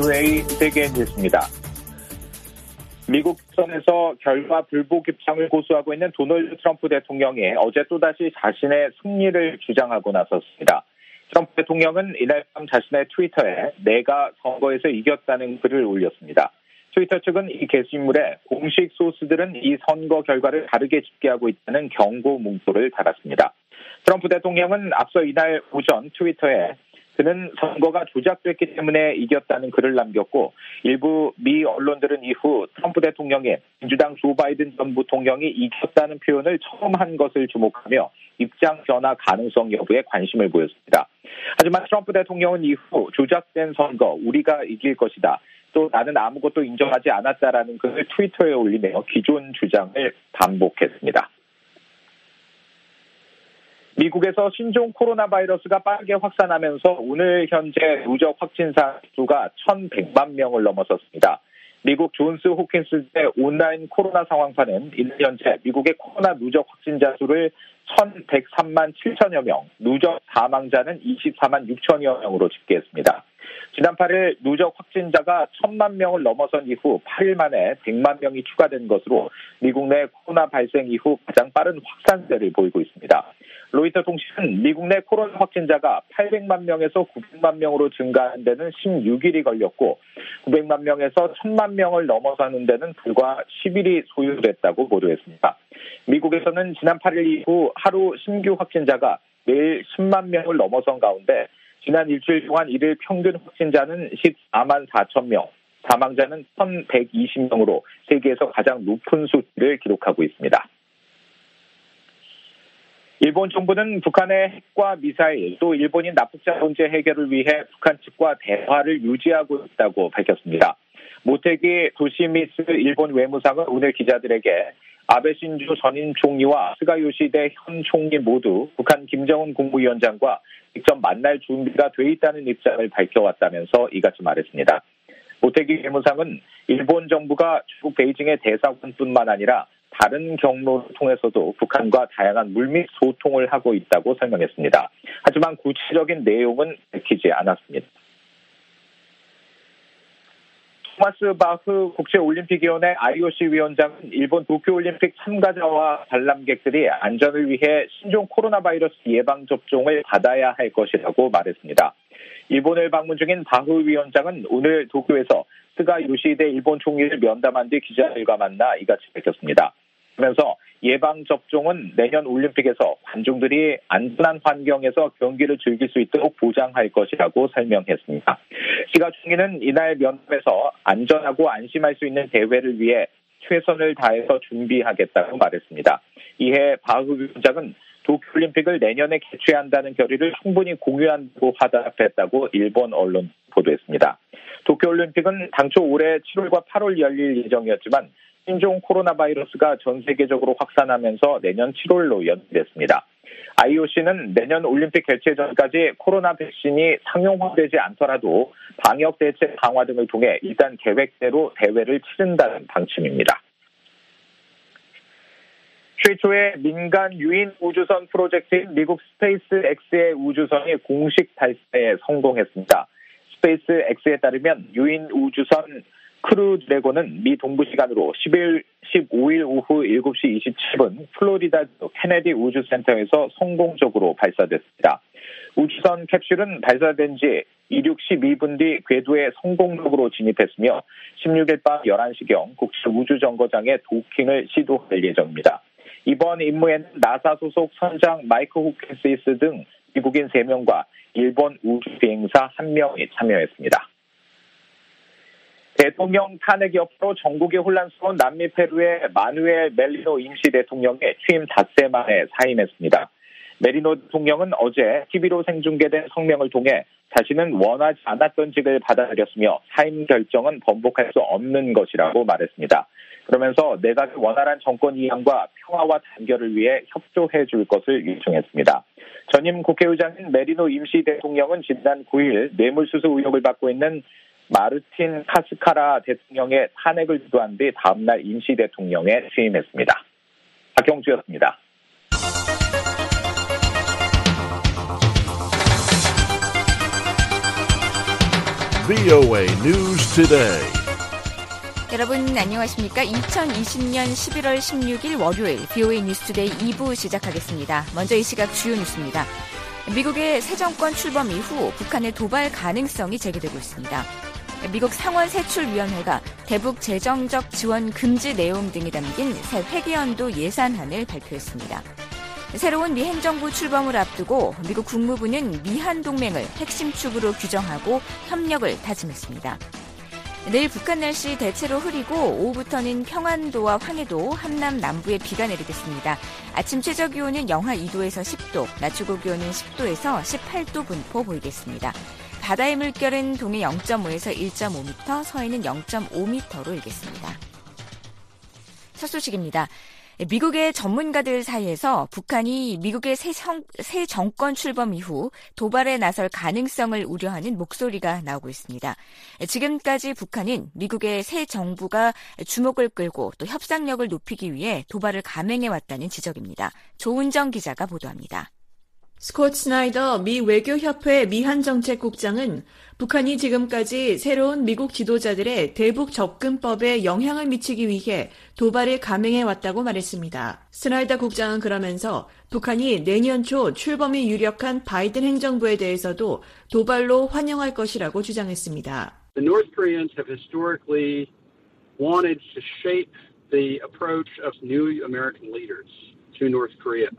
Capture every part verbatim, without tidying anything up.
에스엔웨이 세계 뉴스입니다. 미국 선에서 결과 불복 입장을 고수하고 있는 도널드 트럼프 대통령이 어제 또다시 자신의 승리를 주장하고 나섰습니다. 트럼프 대통령은 이날 밤 자신의 트위터에 내가 선거에서 이겼다는 글을 올렸습니다. 트위터 측은 이 게시물에 공식 소스들은 이 선거 결과를 다르게 집계하고 있다는 경고 문구를 달았습니다. 트럼프 대통령은 앞서 이날 오전 트위터에 그는 선거가 조작됐기 때문에 이겼다는 글을 남겼고 일부 미 언론들은 이후 트럼프 대통령이 민주당 조 바이든 전 부통령이 이겼다는 표현을 처음 한 것을 주목하며 입장 변화 가능성 여부에 관심을 보였습니다. 하지만 트럼프 대통령은 이후 조작된 선거 우리가 이길 것이다. 또 나는 아무것도 인정하지 않았다라는 글을 트위터에 올리며 기존 주장을 반복했습니다. 미국에서 신종 코로나 바이러스가 빠르게 확산하면서 오늘 현재 누적 확진자 수가 천백만 명을 넘어섰습니다. 미국 존스 호킨스대 온라인 코로나 상황판은 이날 현재 미국의 코로나 누적 확진자 수를 천백삼만 칠천여 명, 누적 사망자는 이십사만 육천여 명으로 집계했습니다. 지난 팔 일 누적 확진자가 천만 명을 넘어선 이후 팔 일 만에 백만 명이 추가된 것으로 미국 내 코로나 발생 이후 가장 빠른 확산세를 보이고 있습니다. 로이터 통신은 미국 내 코로나 확진자가 팔백만 명에서 구백만 명으로 증가하는 데는 십육 일이 걸렸고 구백만 명에서 천만 명을 넘어서는 데는 불과 십 일이 소요됐다고 보도했습니다. 미국에서는 지난 팔 일 이후 하루 신규 확진자가 매일 십만 명을 넘어선 가운데 지난 일주일 동안 일일 평균 확진자는 십사만 사천 명, 사망자는 천백이십 명으로 세계에서 가장 높은 수치를 기록하고 있습니다. 일본 정부는 북한의 핵과 미사일 또 일본인 납북자 문제 해결을 위해 북한 측과 대화를 유지하고 있다고 밝혔습니다. 모테기 도시미스 일본 외무상은 오늘 기자들에게 아베 신조 전임 총리와 스가 요시대 현 총리 모두 북한 김정은 국무위원장과 직접 만날 준비가 돼 있다는 입장을 밝혀왔다면서 이같이 말했습니다. 모테기 외무상은 일본 정부가 중국 베이징의 대사관뿐만 아니라 다른 경로를 통해서도 북한과 다양한 물밑 소통을 하고 있다고 설명했습니다. 하지만 구체적인 내용은 밝히지 않았습니다. 토마스 바흐 국제올림픽위원회 아이오씨 위원장은 일본 도쿄올림픽 참가자와 관람객들이 안전을 위해 신종 코로나 바이러스 예방접종을 받아야 할 것이라고 말했습니다. 일본을 방문 중인 바흐 위원장은 오늘 도쿄에서 스가 요시히데 일본 총리를 면담한 뒤 기자들과 만나 이같이 밝혔습니다. 그러면서 예방접종은 내년 올림픽에서 관중들이 안전한 환경에서 경기를 즐길 수 있도록 보장할 것이라고 설명했습니다. 스가 총리는 이날 면담에서 안전하고 안심할 수 있는 대회를 위해 최선을 다해서 준비하겠다고 말했습니다. 이에 바흐 위원장은 도쿄올림픽을 내년에 개최한다는 결의를 충분히 공유한다고 화답했다고 일본 언론 보도했습니다. 도쿄올림픽은 당초 올해 칠월과 팔월 열릴 예정이었지만 신종 코로나 바이러스가 전 세계적으로 확산하면서 내년 칠월로 연기됐습니다. 아이오씨는 내년 올림픽 개최 전까지 코로나 백신이 상용화되지 않더라도 방역 대책 강화 등을 통해 일단 계획대로 대회를 치른다는 방침입니다. 최초의 민간 유인 우주선 프로젝트인 미국 스페이스 X의 우주선이 공식 발사에 성공했습니다. 스페이스 X에 따르면 유인 우주선 크루 드래곤은 미 동부 시간으로 십오 일 오후 일곱 시 이십칠 분 플로리다 케네디 우주센터에서 성공적으로 발사됐습니다. 우주선 캡슐은 발사된 지 이륙 십이 분 뒤 궤도에 성공적으로 진입했으며 십육 일 밤 열한 시경 국제우주정거장에 도킹을 시도할 예정입니다. 이번 임무에는 나사 소속 선장 마이크 호킨스 등 미국인 세 명과 일본 우주비행사 한 명이 참여했습니다. 대통령 탄핵 여파로 전국이 혼란스러운 남미 페루의 마누엘 멜리노 임시 대통령이 취임 닷새 만에 사임했습니다. 메리노 대통령은 어제 티비로 생중계된 성명을 통해 자신은 원하지 않았던 직을 받아들였으며 사임 결정은 번복할 수 없는 것이라고 말했습니다. 그러면서 내각의 원활한 정권 이양과 평화와 단결을 위해 협조해 줄 것을 요청했습니다. 전임 국회의장인 메리노 임시 대통령은 지난 구 일 뇌물수수 의혹을 받고 있는 마르틴 카스카라 대통령의 탄핵을 주도한 뒤 다음날 임시 대통령에 취임했습니다. 박경주였습니다. 브이오에이 News Today. 여러분 안녕하십니까? 이천이십년 십일월 십육일 월요일 브이오에이 뉴스투데이 이 부 시작하겠습니다. 먼저 이 시각 주요 뉴스입니다. 미국의 새 정권 출범 이후 북한의 도발 가능성이 제기되고 있습니다. 미국 상원세출위원회가 대북 재정적 지원 금지 내용 등이 담긴 새 회계연도 예산안을 발표했습니다. 새로운 미 행정부 출범을 앞두고 미국 국무부는 미한 동맹을 핵심 축으로 규정하고 협력을 다짐했습니다. 내일 북한 날씨 대체로 흐리고 오후부터는 평안도와 황해도, 함남 남부에 비가 내리겠습니다. 아침 최저기온은 영하 이 도에서 십 도, 낮 최고기온은 십 도에서 십팔 도 분포 보이겠습니다. 바다의 물결은 동해 영 점 오에서 일 점 오 미터, 서해는 영 점 오 미터로 일겠습니다. 첫 소식입니다. 미국의 전문가들 사이에서 북한이 미국의 새, 성, 새 정권 출범 이후 도발에 나설 가능성을 우려하는 목소리가 나오고 있습니다. 지금까지 북한은 미국의 새 정부가 주목을 끌고 또 협상력을 높이기 위해 도발을 감행해왔다는 지적입니다. 조은정 기자가 보도합니다. 스콧 스나이더 미 외교협회 미한정책국장은 북한이 지금까지 새로운 미국 지도자들의 대북 접근법에 영향을 미치기 위해 도발을 감행해왔다고 말했습니다. 스나이더 국장은 그러면서 북한이 내년 초 출범이 유력한 바이든 행정부에 대해서도 도발로 환영할 것이라고 주장했습니다. The North Koreans have historically wanted to shape the approach of new American leaders to North Korea.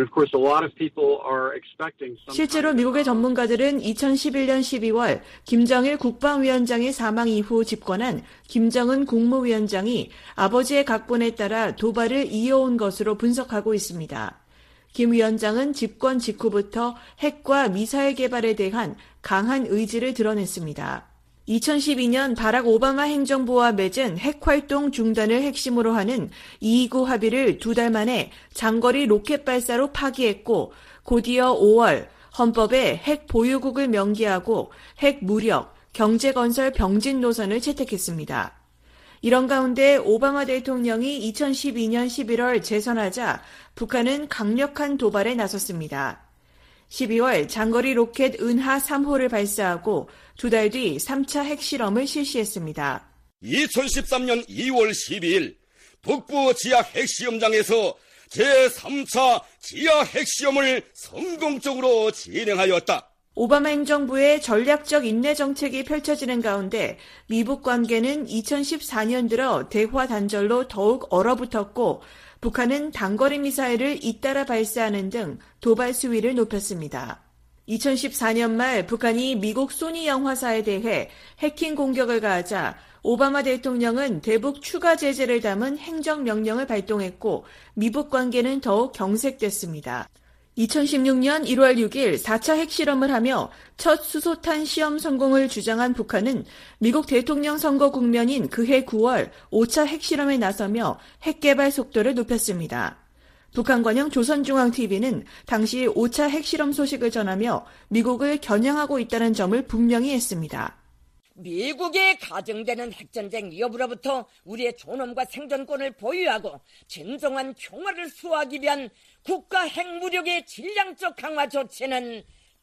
실제로 미국의 전문가들은 이천십일년 십이월 김정일 국방위원장의 사망 이후 집권한 김정은 국무위원장이 아버지의 각본에 따라 도발을 이어온 것으로 분석하고 있습니다. 김 위원장은 집권 직후부터 핵과 미사일 개발에 대한 강한 의지를 드러냈습니다. 이천십이년 바락 오바마 행정부와 맺은 핵활동 중단을 핵심으로 하는 이이구 합의를 두 달 만에 장거리 로켓 발사로 파기했고 곧이어 오월 헌법에 핵 보유국을 명기하고 핵 무력, 경제건설 병진 노선을 채택했습니다. 이런 가운데 오바마 대통령이 이천십이년 십일월 재선하자 북한은 강력한 도발에 나섰습니다. 십이월 장거리 로켓 은하 삼 호를 발사하고 두 달 뒤 삼 차 핵실험을 실시했습니다. 이천십삼년 이월 십이일 북부 지하 핵시험장에서 제삼 차 지하 핵시험을 성공적으로 진행하였다. 오바마 행정부의 전략적 인내 정책이 펼쳐지는 가운데 미북 관계는 이천십사년 들어 대화 단절로 더욱 얼어붙었고 북한은 단거리 미사일을 잇따라 발사하는 등 도발 수위를 높였습니다. 이천십사년 말 북한이 미국 소니 영화사에 대해 해킹 공격을 가하자 오바마 대통령은 대북 추가 제재를 담은 행정명령을 발동했고 미북 관계는 더욱 경색됐습니다. 이천십육년 일월 육일 사 차 핵실험을 하며 첫 수소탄 시험 성공을 주장한 북한은 미국 대통령 선거 국면인 그해 구월 오 차 핵실험에 나서며 핵개발 속도를 높였습니다. 북한 관영 조선중앙티비는 당시 오 차 핵실험 소식을 전하며 미국을 겨냥하고 있다는 점을 분명히 했습니다. 미국의 가정되는 핵전쟁 위협으로부터 우리의 존엄과 생존권을 보유하고 진정한 평화를 수호하기 위한 국가 핵무력의 질량적 강화 조치는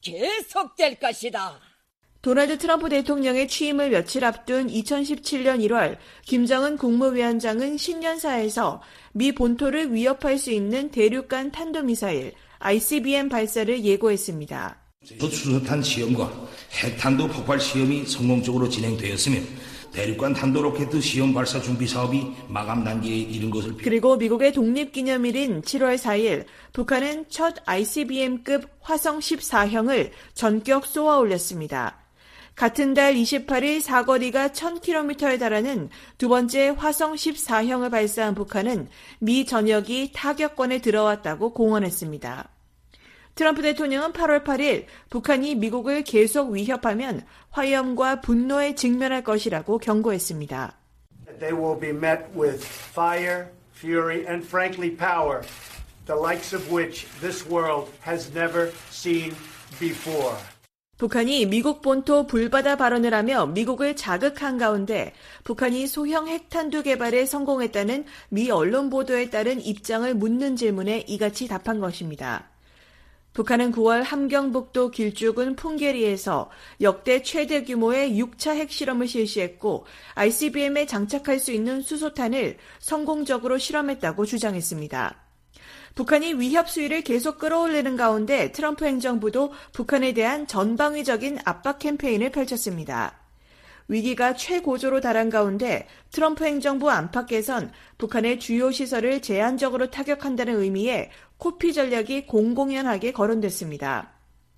계속될 것이다. 도널드 트럼프 대통령의 취임을 며칠 앞둔 이천십칠년 일월 김정은 국무위원장은 신년사에서 미 본토를 위협할 수 있는 대륙간 탄도미사일 아이씨비엠 발사를 예고했습니다. 수소탄 시험과 핵탄도 폭발 시험이 성공적으로 진행되었으며 대륙간 탄도로켓 시험 발사 준비 사업이 마감 단계에 이른 것을 그리고 미국의 독립기념일인 칠월 사일 북한은 첫 아이씨비엠급 화성 십사형을 전격 쏘아 올렸습니다. 같은 달 이십팔일 사거리가 천 킬로미터에 달하는 두 번째 화성 십사형을 발사한 북한은 미 전역이 타격권에 들어왔다고 공언했습니다. 트럼프 대통령은 팔월 팔일 북한이 미국을 계속 위협하면 화염과 분노에 직면할 것이라고 경고했습니다. They will be met with fire, fury, and frankly power, the likes of which this world has never seen before. 북한이 미국 본토 불바다 발언을 하며 미국을 자극한 가운데 북한이 소형 핵탄두 개발에 성공했다는 미 언론 보도에 따른 입장을 묻는 질문에 이같이 답한 것입니다. 북한은 구월 함경북도 길쭉은 풍계리에서 역대 최대 규모의 육 차 핵실험을 실시했고 아이씨비엠에 장착할 수 있는 수소탄을 성공적으로 실험했다고 주장했습니다. 북한이 위협 수위를 계속 끌어올리는 가운데 트럼프 행정부도 북한에 대한 전방위적인 압박 캠페인을 펼쳤습니다. 위기가 최고조로 달한 가운데 트럼프 행정부 안팎에선 북한의 주요 시설을 제한적으로 타격한다는 의미의 코피 전략이 공공연하게 거론됐습니다.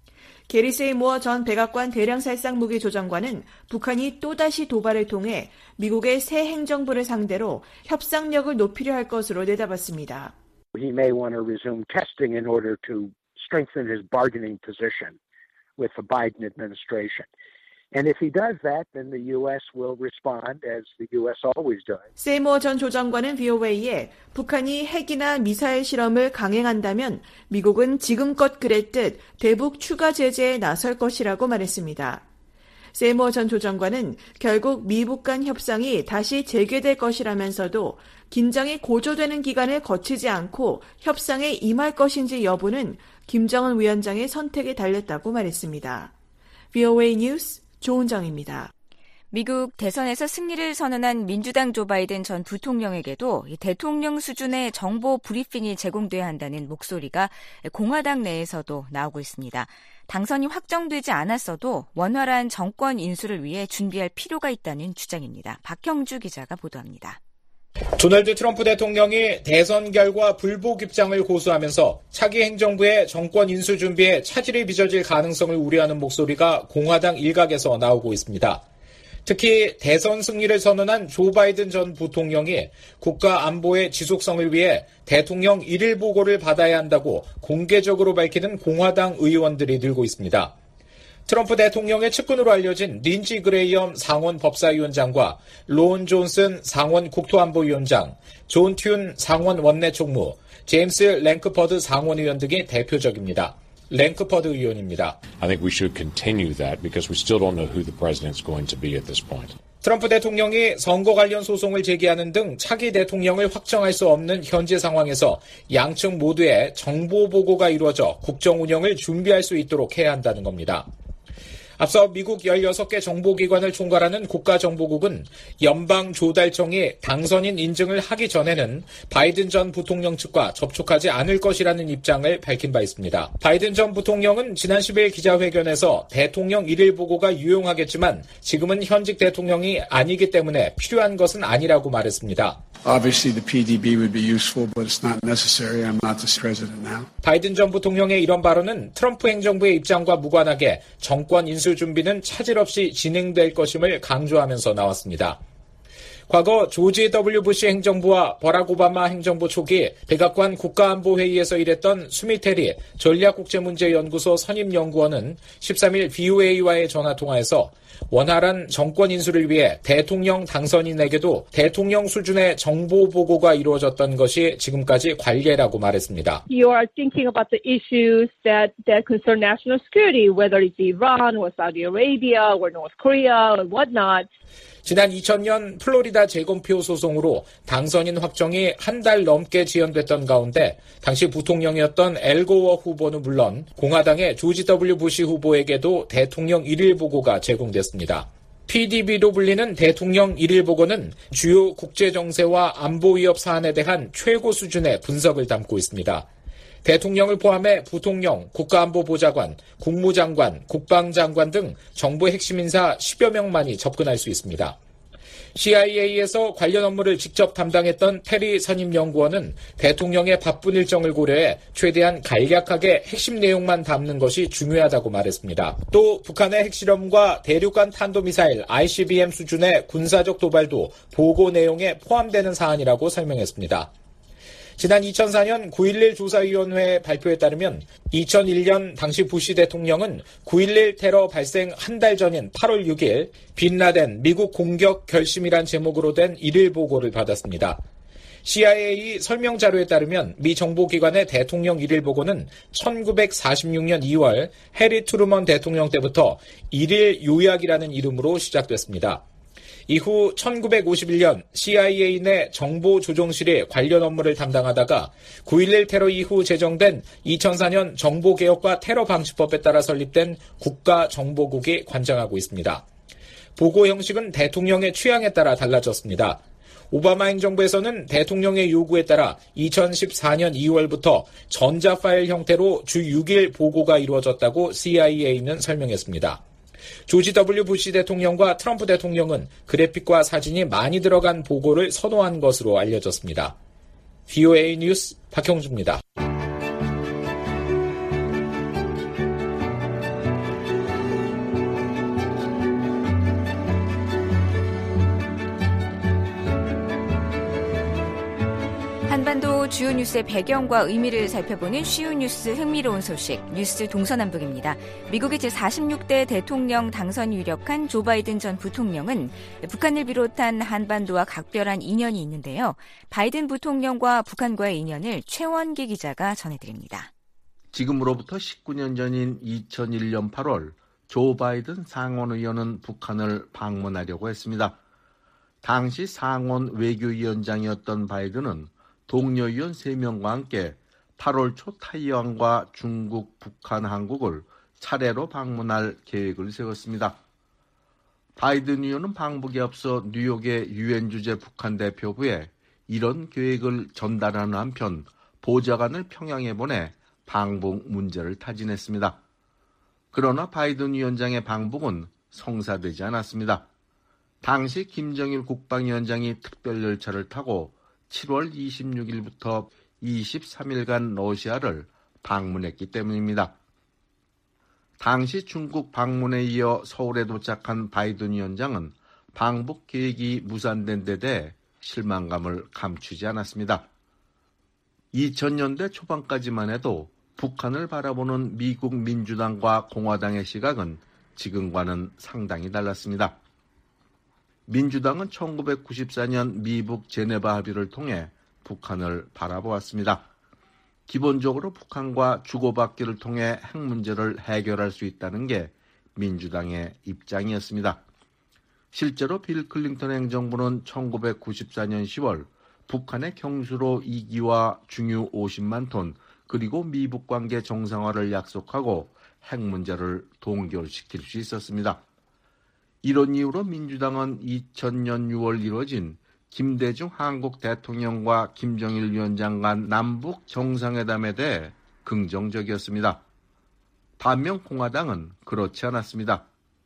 게리 세이모어 전 백악관 대량살상 무기 조정관은 북한이 또다시 도발을 통해 미국의 새 행정부를 상대로 협상력을 높이려 할 것으로 내다봤습니다. He may want to resume testing in order to strengthen his bargaining position with the Biden administration. And if he does that, then the U S will respond as the U S always does. 세이모어 전 조정관은 브이오에이에 북한이 핵이나 미사일 실험을 강행한다면 미국은 지금껏 그랬듯 대북 추가 제재에 나설 것이라고 말했습니다. 세이모어 전 조정관은 결국 미북 간 협상이 다시 재개될 것이라면서도 긴장이 고조되는 기간을 거치지 않고 협상에 임할 것인지 여부는 김정은 위원장의 선택에 달렸다고 말했습니다. 브이오에이 뉴스 조은정입니다. 미국 대선에서 승리를 선언한 민주당 조 바이든 전 부통령에게도 대통령 수준의 정보 브리핑이 제공돼야 한다는 목소리가 공화당 내에서도 나오고 있습니다. 당선이 확정되지 않았어도 원활한 정권 인수를 위해 준비할 필요가 있다는 주장입니다. 박형주 기자가 보도합니다. 도널드 트럼프 대통령이 대선 결과 불복 입장을 고수하면서 차기 행정부의 정권 인수 준비에 차질이 빚어질 가능성을 우려하는 목소리가 공화당 일각에서 나오고 있습니다. 특히 대선 승리를 선언한 조 바이든 전 부통령이 국가 안보의 지속성을 위해 대통령 일일 보고를 받아야 한다고 공개적으로 밝히는 공화당 의원들이 늘고 있습니다. 트럼프 대통령의 측근으로 알려진 린지 그레이엄 상원 법사위원장과 론 존슨 상원 국토안보위원장, 존 튠 상원 원내총무, 제임스 랭크퍼드 상원의원 등이 대표적입니다. 랭크퍼드 의원입니다. I think we should continue that because we still don't know who the president's going to be at this point. 트럼프 대통령이 선거 관련 소송을 제기하는 등 차기 대통령을 확정할 수 없는 현재 상황에서 양측 모두의 정보 보고가 이루어져 국정 운영을 준비할 수 있도록 해야 한다는 겁니다. 앞서 미국 열여섯 개 정보기관을 총괄하는 국가정보국은 연방조달청이 당선인 인증을 하기 전에는 바이든 전 부통령 측과 접촉하지 않을 것이라는 입장을 밝힌 바 있습니다. 바이든 전 부통령은 지난 십일 기자회견에서 대통령 일일 보고가 유용하겠지만 지금은 현직 대통령이 아니기 때문에 필요한 것은 아니라고 말했습니다. Obviously, the P D B would be useful, but it's not necessary. I'm not the president now. 바이든 전 부통령의 이런 발언은 트럼프 행정부의 입장과 무관하게 정권 인수 준비는 차질 없이 진행될 것임을 강조하면서 나왔습니다. 과거 조지 더블유 부시 행정부와 버락 오바마 행정부 초기 백악관 국가안보회의에서 일했던 수미테리 전략국제문제연구소 선임연구원은 십삼일 브이오에이와의 전화통화에서 원활한 정권 인수를 위해 대통령 당선인에게도 대통령 수준의 정보 보고가 이루어졌던 것이 지금까지 관례라고 말했습니다. You are thinking about the issues that, that concern national security, whether it's Iran or Saudi Arabia or North Korea or whatnot. 지난 이천 년 플로리다 재검표 소송으로 당선인 확정이 한 달 넘게 지연됐던 가운데 당시 부통령이었던 엘 고어 후보는 물론 공화당의 조지 더블유 부시 후보에게도 대통령 일일 보고가 제공됐습니다. 피디비로 불리는 대통령 일일 보고는 주요 국제정세와 안보 위협 사안에 대한 최고 수준의 분석을 담고 있습니다. 대통령을 포함해 부통령, 국가안보보좌관, 국무장관, 국방장관 등 정부 핵심 인사 십여 명만이 접근할 수 있습니다. 씨아이에이에서 관련 업무를 직접 담당했던 테리 선임연구원은 대통령의 바쁜 일정을 고려해 최대한 간략하게 핵심 내용만 담는 것이 중요하다고 말했습니다. 또 북한의 핵실험과 대륙간 탄도미사일 아이씨비엠 수준의 군사적 도발도 보고 내용에 포함되는 사안이라고 설명했습니다. 지난 이천사 년 구일일 조사위원회 발표에 따르면 이천일 년 당시 부시 대통령은 구일일 테러 발생 한 달 전인 팔월 육일 빈라덴 미국 공격 결심이란 제목으로 된 일일 보고를 받았습니다. 씨아이에이 설명 자료에 따르면 미 정보기관의 대통령 일일 보고는 천구백사십육 년 이월 해리 트루먼 대통령 때부터 일일 요약이라는 이름으로 시작됐습니다. 이후 천구백오십일 년 씨아이에이 내 정보조정실의 관련 업무를 담당하다가 구일일 테러 이후 제정된 이천사 년 정보개혁과 테러방지법에 따라 설립된 국가정보국이 관장하고 있습니다. 보고 형식은 대통령의 취향에 따라 달라졌습니다. 오바마 행정부에서는 대통령의 요구에 따라 이천십사 년 이월부터 전자파일 형태로 주 육 일 보고가 이루어졌다고 씨아이에이는 설명했습니다. 조지 더블유 부시 대통령과 트럼프 대통령은 그래픽과 사진이 많이 들어간 보고를 선호한 것으로 알려졌습니다. 브이오에이 뉴스 박형주입니다. 한반도 주요 뉴스의 배경과 의미를 살펴보는 쉬운 뉴스 흥미로운 소식 뉴스 동서남북입니다. 미국의 제사십육 대 대통령 당선이 유력한 조 바이든 전 부통령은 북한을 비롯한 한반도와 각별한 인연이 있는데요. 바이든 부통령과 북한과의 인연을 최원기 기자가 전해드립니다. 지금으로부터 십구 년 전인 이천일 년 팔월 조 바이든 상원의원은 북한을 방문하려고 했습니다. 당시 상원 외교위원장이었던 바이든은 동료위원 세 명과 함께 팔월 초 타이완과 중국, 북한, 한국을 차례로 방문할 계획을 세웠습니다. 바이든 의원은 방북에 앞서 뉴욕의 유엔 주재 북한 대표부에 이런 계획을 전달하는 한편 보좌관을 평양에 보내 방북 문제를 타진했습니다. 그러나 바이든 위원장의 방북은 성사되지 않았습니다. 당시 김정일 국방위원장이 특별열차를 타고 칠월 이십육일부터 이십삼 일간 러시아를 방문했기 때문입니다. 당시 중국 방문에 이어 서울에 도착한 바이든 위원장은 방북 계획이 무산된 데 대해 실망감을 감추지 않았습니다. 이천 년대 초반까지만 해도 북한을 바라보는 미국 민주당과 공화당의 시각은 지금과는 상당히 달랐습니다. 민주당은 천구백구십사 년 미북 제네바 합의를 통해 북한을 바라보았습니다. 기본적으로 북한과 주고받기를 통해 핵 문제를 해결할 수 있다는 게 민주당의 입장이었습니다. 실제로 빌 클린턴 행정부는 천구백구십사 년 시월 북한의 경수로 이 기와 중유 오십만 톤 그리고 미북 관계 정상화를 약속하고 핵 문제를 동결시킬 수 있었습니다. 이런 이유로 민주당은 이천 년 유월 이뤄진 김대중 한국 대통령과 김정일 위원장 간 남북 정상회담에 대해 긍정적이었습니다. 반면 공화당은 그렇지 않았습니다.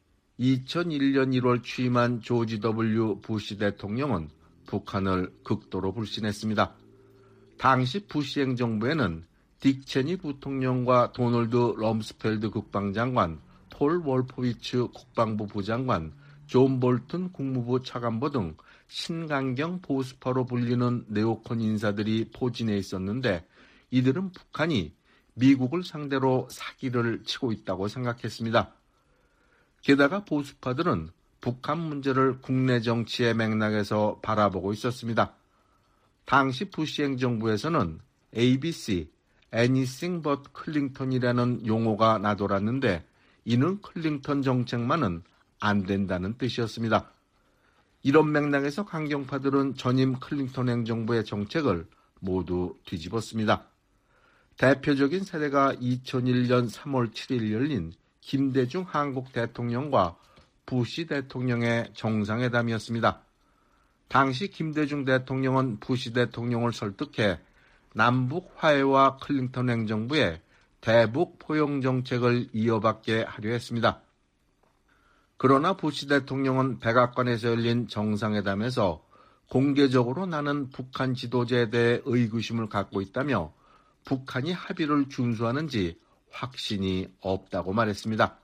이천일 년 일월 취임한 조지 더블유 부시 대통령은 북한을 극도로 불신했습니다. 당시 부시 행정부에는 딕 체니 부통령과 도널드 럼스펠드 국방장관, 폴 월포비츠 국방부 부장관, 존 볼튼 국무부 차관보 등 신강경 보수파로 불리는 네오콘 인사들이 포진해 있었는데 이들은 북한이 미국을 상대로 사기를 치고 있다고 생각했습니다. 게다가 보수파들은 북한 문제를 국내 정치의 맥락에서 바라보고 있었습니다. 당시 부시 행정부에서는 에이비씨, Anything but 클링턴이라는 용어가 나돌았는데 이는 클링턴 정책만은 안 된다는 뜻이었습니다. 이런 맥락에서 강경파들은 전임 클링턴 행정부의 정책을 모두 뒤집었습니다. 대표적인 사례가 이천일 년 삼월 칠일 열린 김대중 한국 대통령과 부시 대통령의 정상회담이었습니다. 당시 김대중 대통령은 부시 대통령을 설득해 남북 화해와 클린턴 행정부의 대북 포용 정책을 이어받게 하려 했습니다. 그러나 부시 대통령은 백악관에서 열린 정상회담에서 공개적으로 나는 북한 지도자에 대해 의구심을 갖고 있다며 북한이 합의를 준수하는지 확신이 없다고 말했습니다.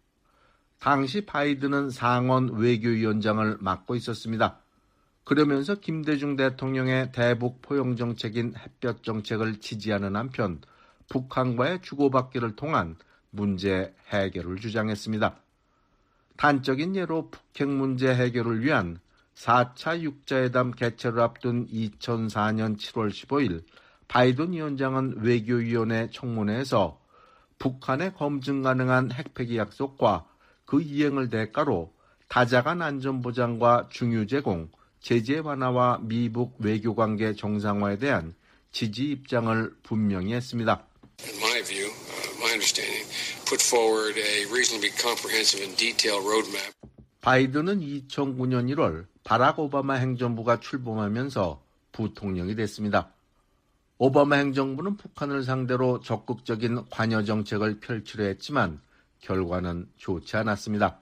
당시 바이든은 상원 외교위원장을 맡고 있었습니다. 그러면서 김대중 대통령의 대북 포용 정책인 햇볕 정책을 지지하는 한편 북한과의 주고받기를 통한 문제 해결을 주장했습니다. 단적인 예로 북핵 문제 해결을 위한 사 차 육자회담 개최를 앞둔 이천사 년 칠월 십오일 바이든 위원장은 외교위원회 청문회에서 북한의 검증 가능한 핵폐기 약속과 그 이행을 대가로 다자간 안전보장과 중유 제공, 제재 완화와 미북 외교관계 정상화에 대한 지지 입장을 분명히 했습니다. In my view, uh, my understanding, put forward a reasonably comprehensive and detailed roadmap. 바이든은 이천구 년 일월 바락 오바마 행정부가 출범하면서 부통령이 됐습니다. 오바마 행정부는 북한을 상대로 적극적인 관여 정책을 펼치려 했지만 결과는 좋지 않았습니다.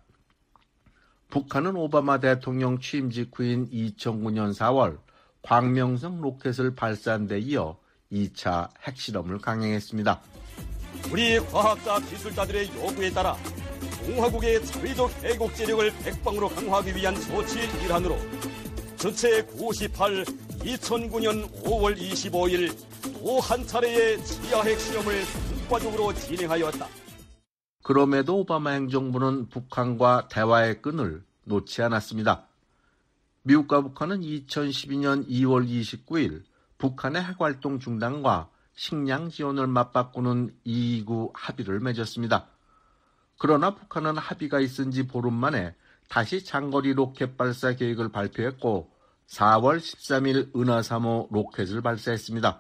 북한은 오바마 대통령 취임 직후인 이천구 년 사월 광명성 로켓을 발사한 데 이어 이 차 핵실험을 강행했습니다. 우리 과학자 기술자들의 요구에 따라 공화국의 자위적 애국제력을 백방으로 강화하기 위한 조치의 일환으로 전체 구십팔 이천구 년 오월 이십오일 또 한 차례의 지하 핵실험을 성과적으로 진행하였다. 그럼에도 오바마 행정부는 북한과 대화의 끈을 놓지 않았습니다. 미국과 북한은 이천십이 년 이월 이십구일 북한의 핵활동 중단과 식량 지원을 맞바꾸는 이이구 합의를 맺었습니다. 그러나 북한은 합의가 있은 지 보름 만에 다시 장거리 로켓 발사 계획을 발표했고 사월 십삼일 은하 삼 호 로켓을 발사했습니다.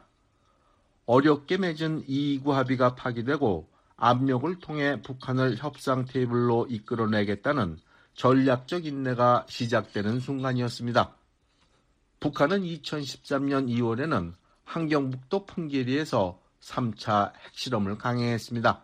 어렵게 맺은 이이구 합의가 파기되고 압력을 통해 북한을 협상 테이블로 이끌어내겠다는 전략적 인내가 시작되는 순간이었습니다. 북한은 이천십삼 년 이월에는 함경북도 풍계리에서 삼 차 핵실험을 강행했습니다.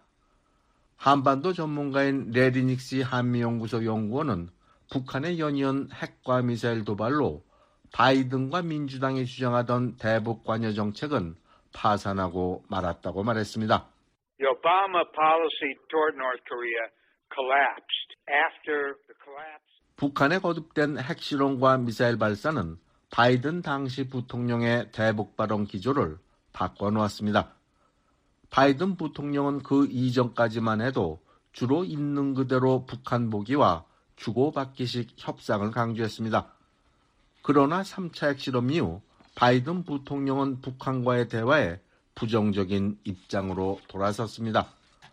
한반도 전문가인 레리닉시 한미연구소 연구원은 북한의 연이은 핵과 미사일 도발로 바이든과 민주당이 주장하던 대북 관여 정책은 파산하고 말았다고 말했습니다. The Obama policy toward North Korea collapsed after the collapse. 북한의 거듭된 핵실험과 미사일 발사는 바이든 당시 부통령의 대북 발언 기조를 바꿔놓았습니다. 바이든 부통령은 그 이전까지만 해도 주로 있는 그대로 북한 보기와 주고받기식 협상을 강조했습니다. 그러나 삼 차 핵실험 이후 바이든 부통령은 북한과의 대화에 부정적인 입장으로 돌아섰습니다.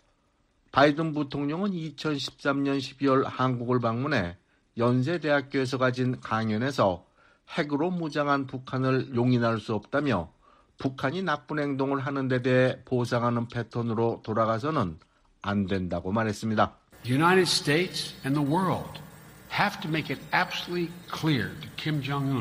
바이든 부통령은 이천십삼 년 십이월 한국을 방문해 연세대학교에서 가진 강연에서 핵으로 무장한 북한을 용인할 수 없다며 북한이 나쁜 행동을 하는 데 대해 보상하는 패턴으로 돌아가서는 안 된다고 말했습니다. The United States and the world have to make it absolutely clear to Kim Jong-un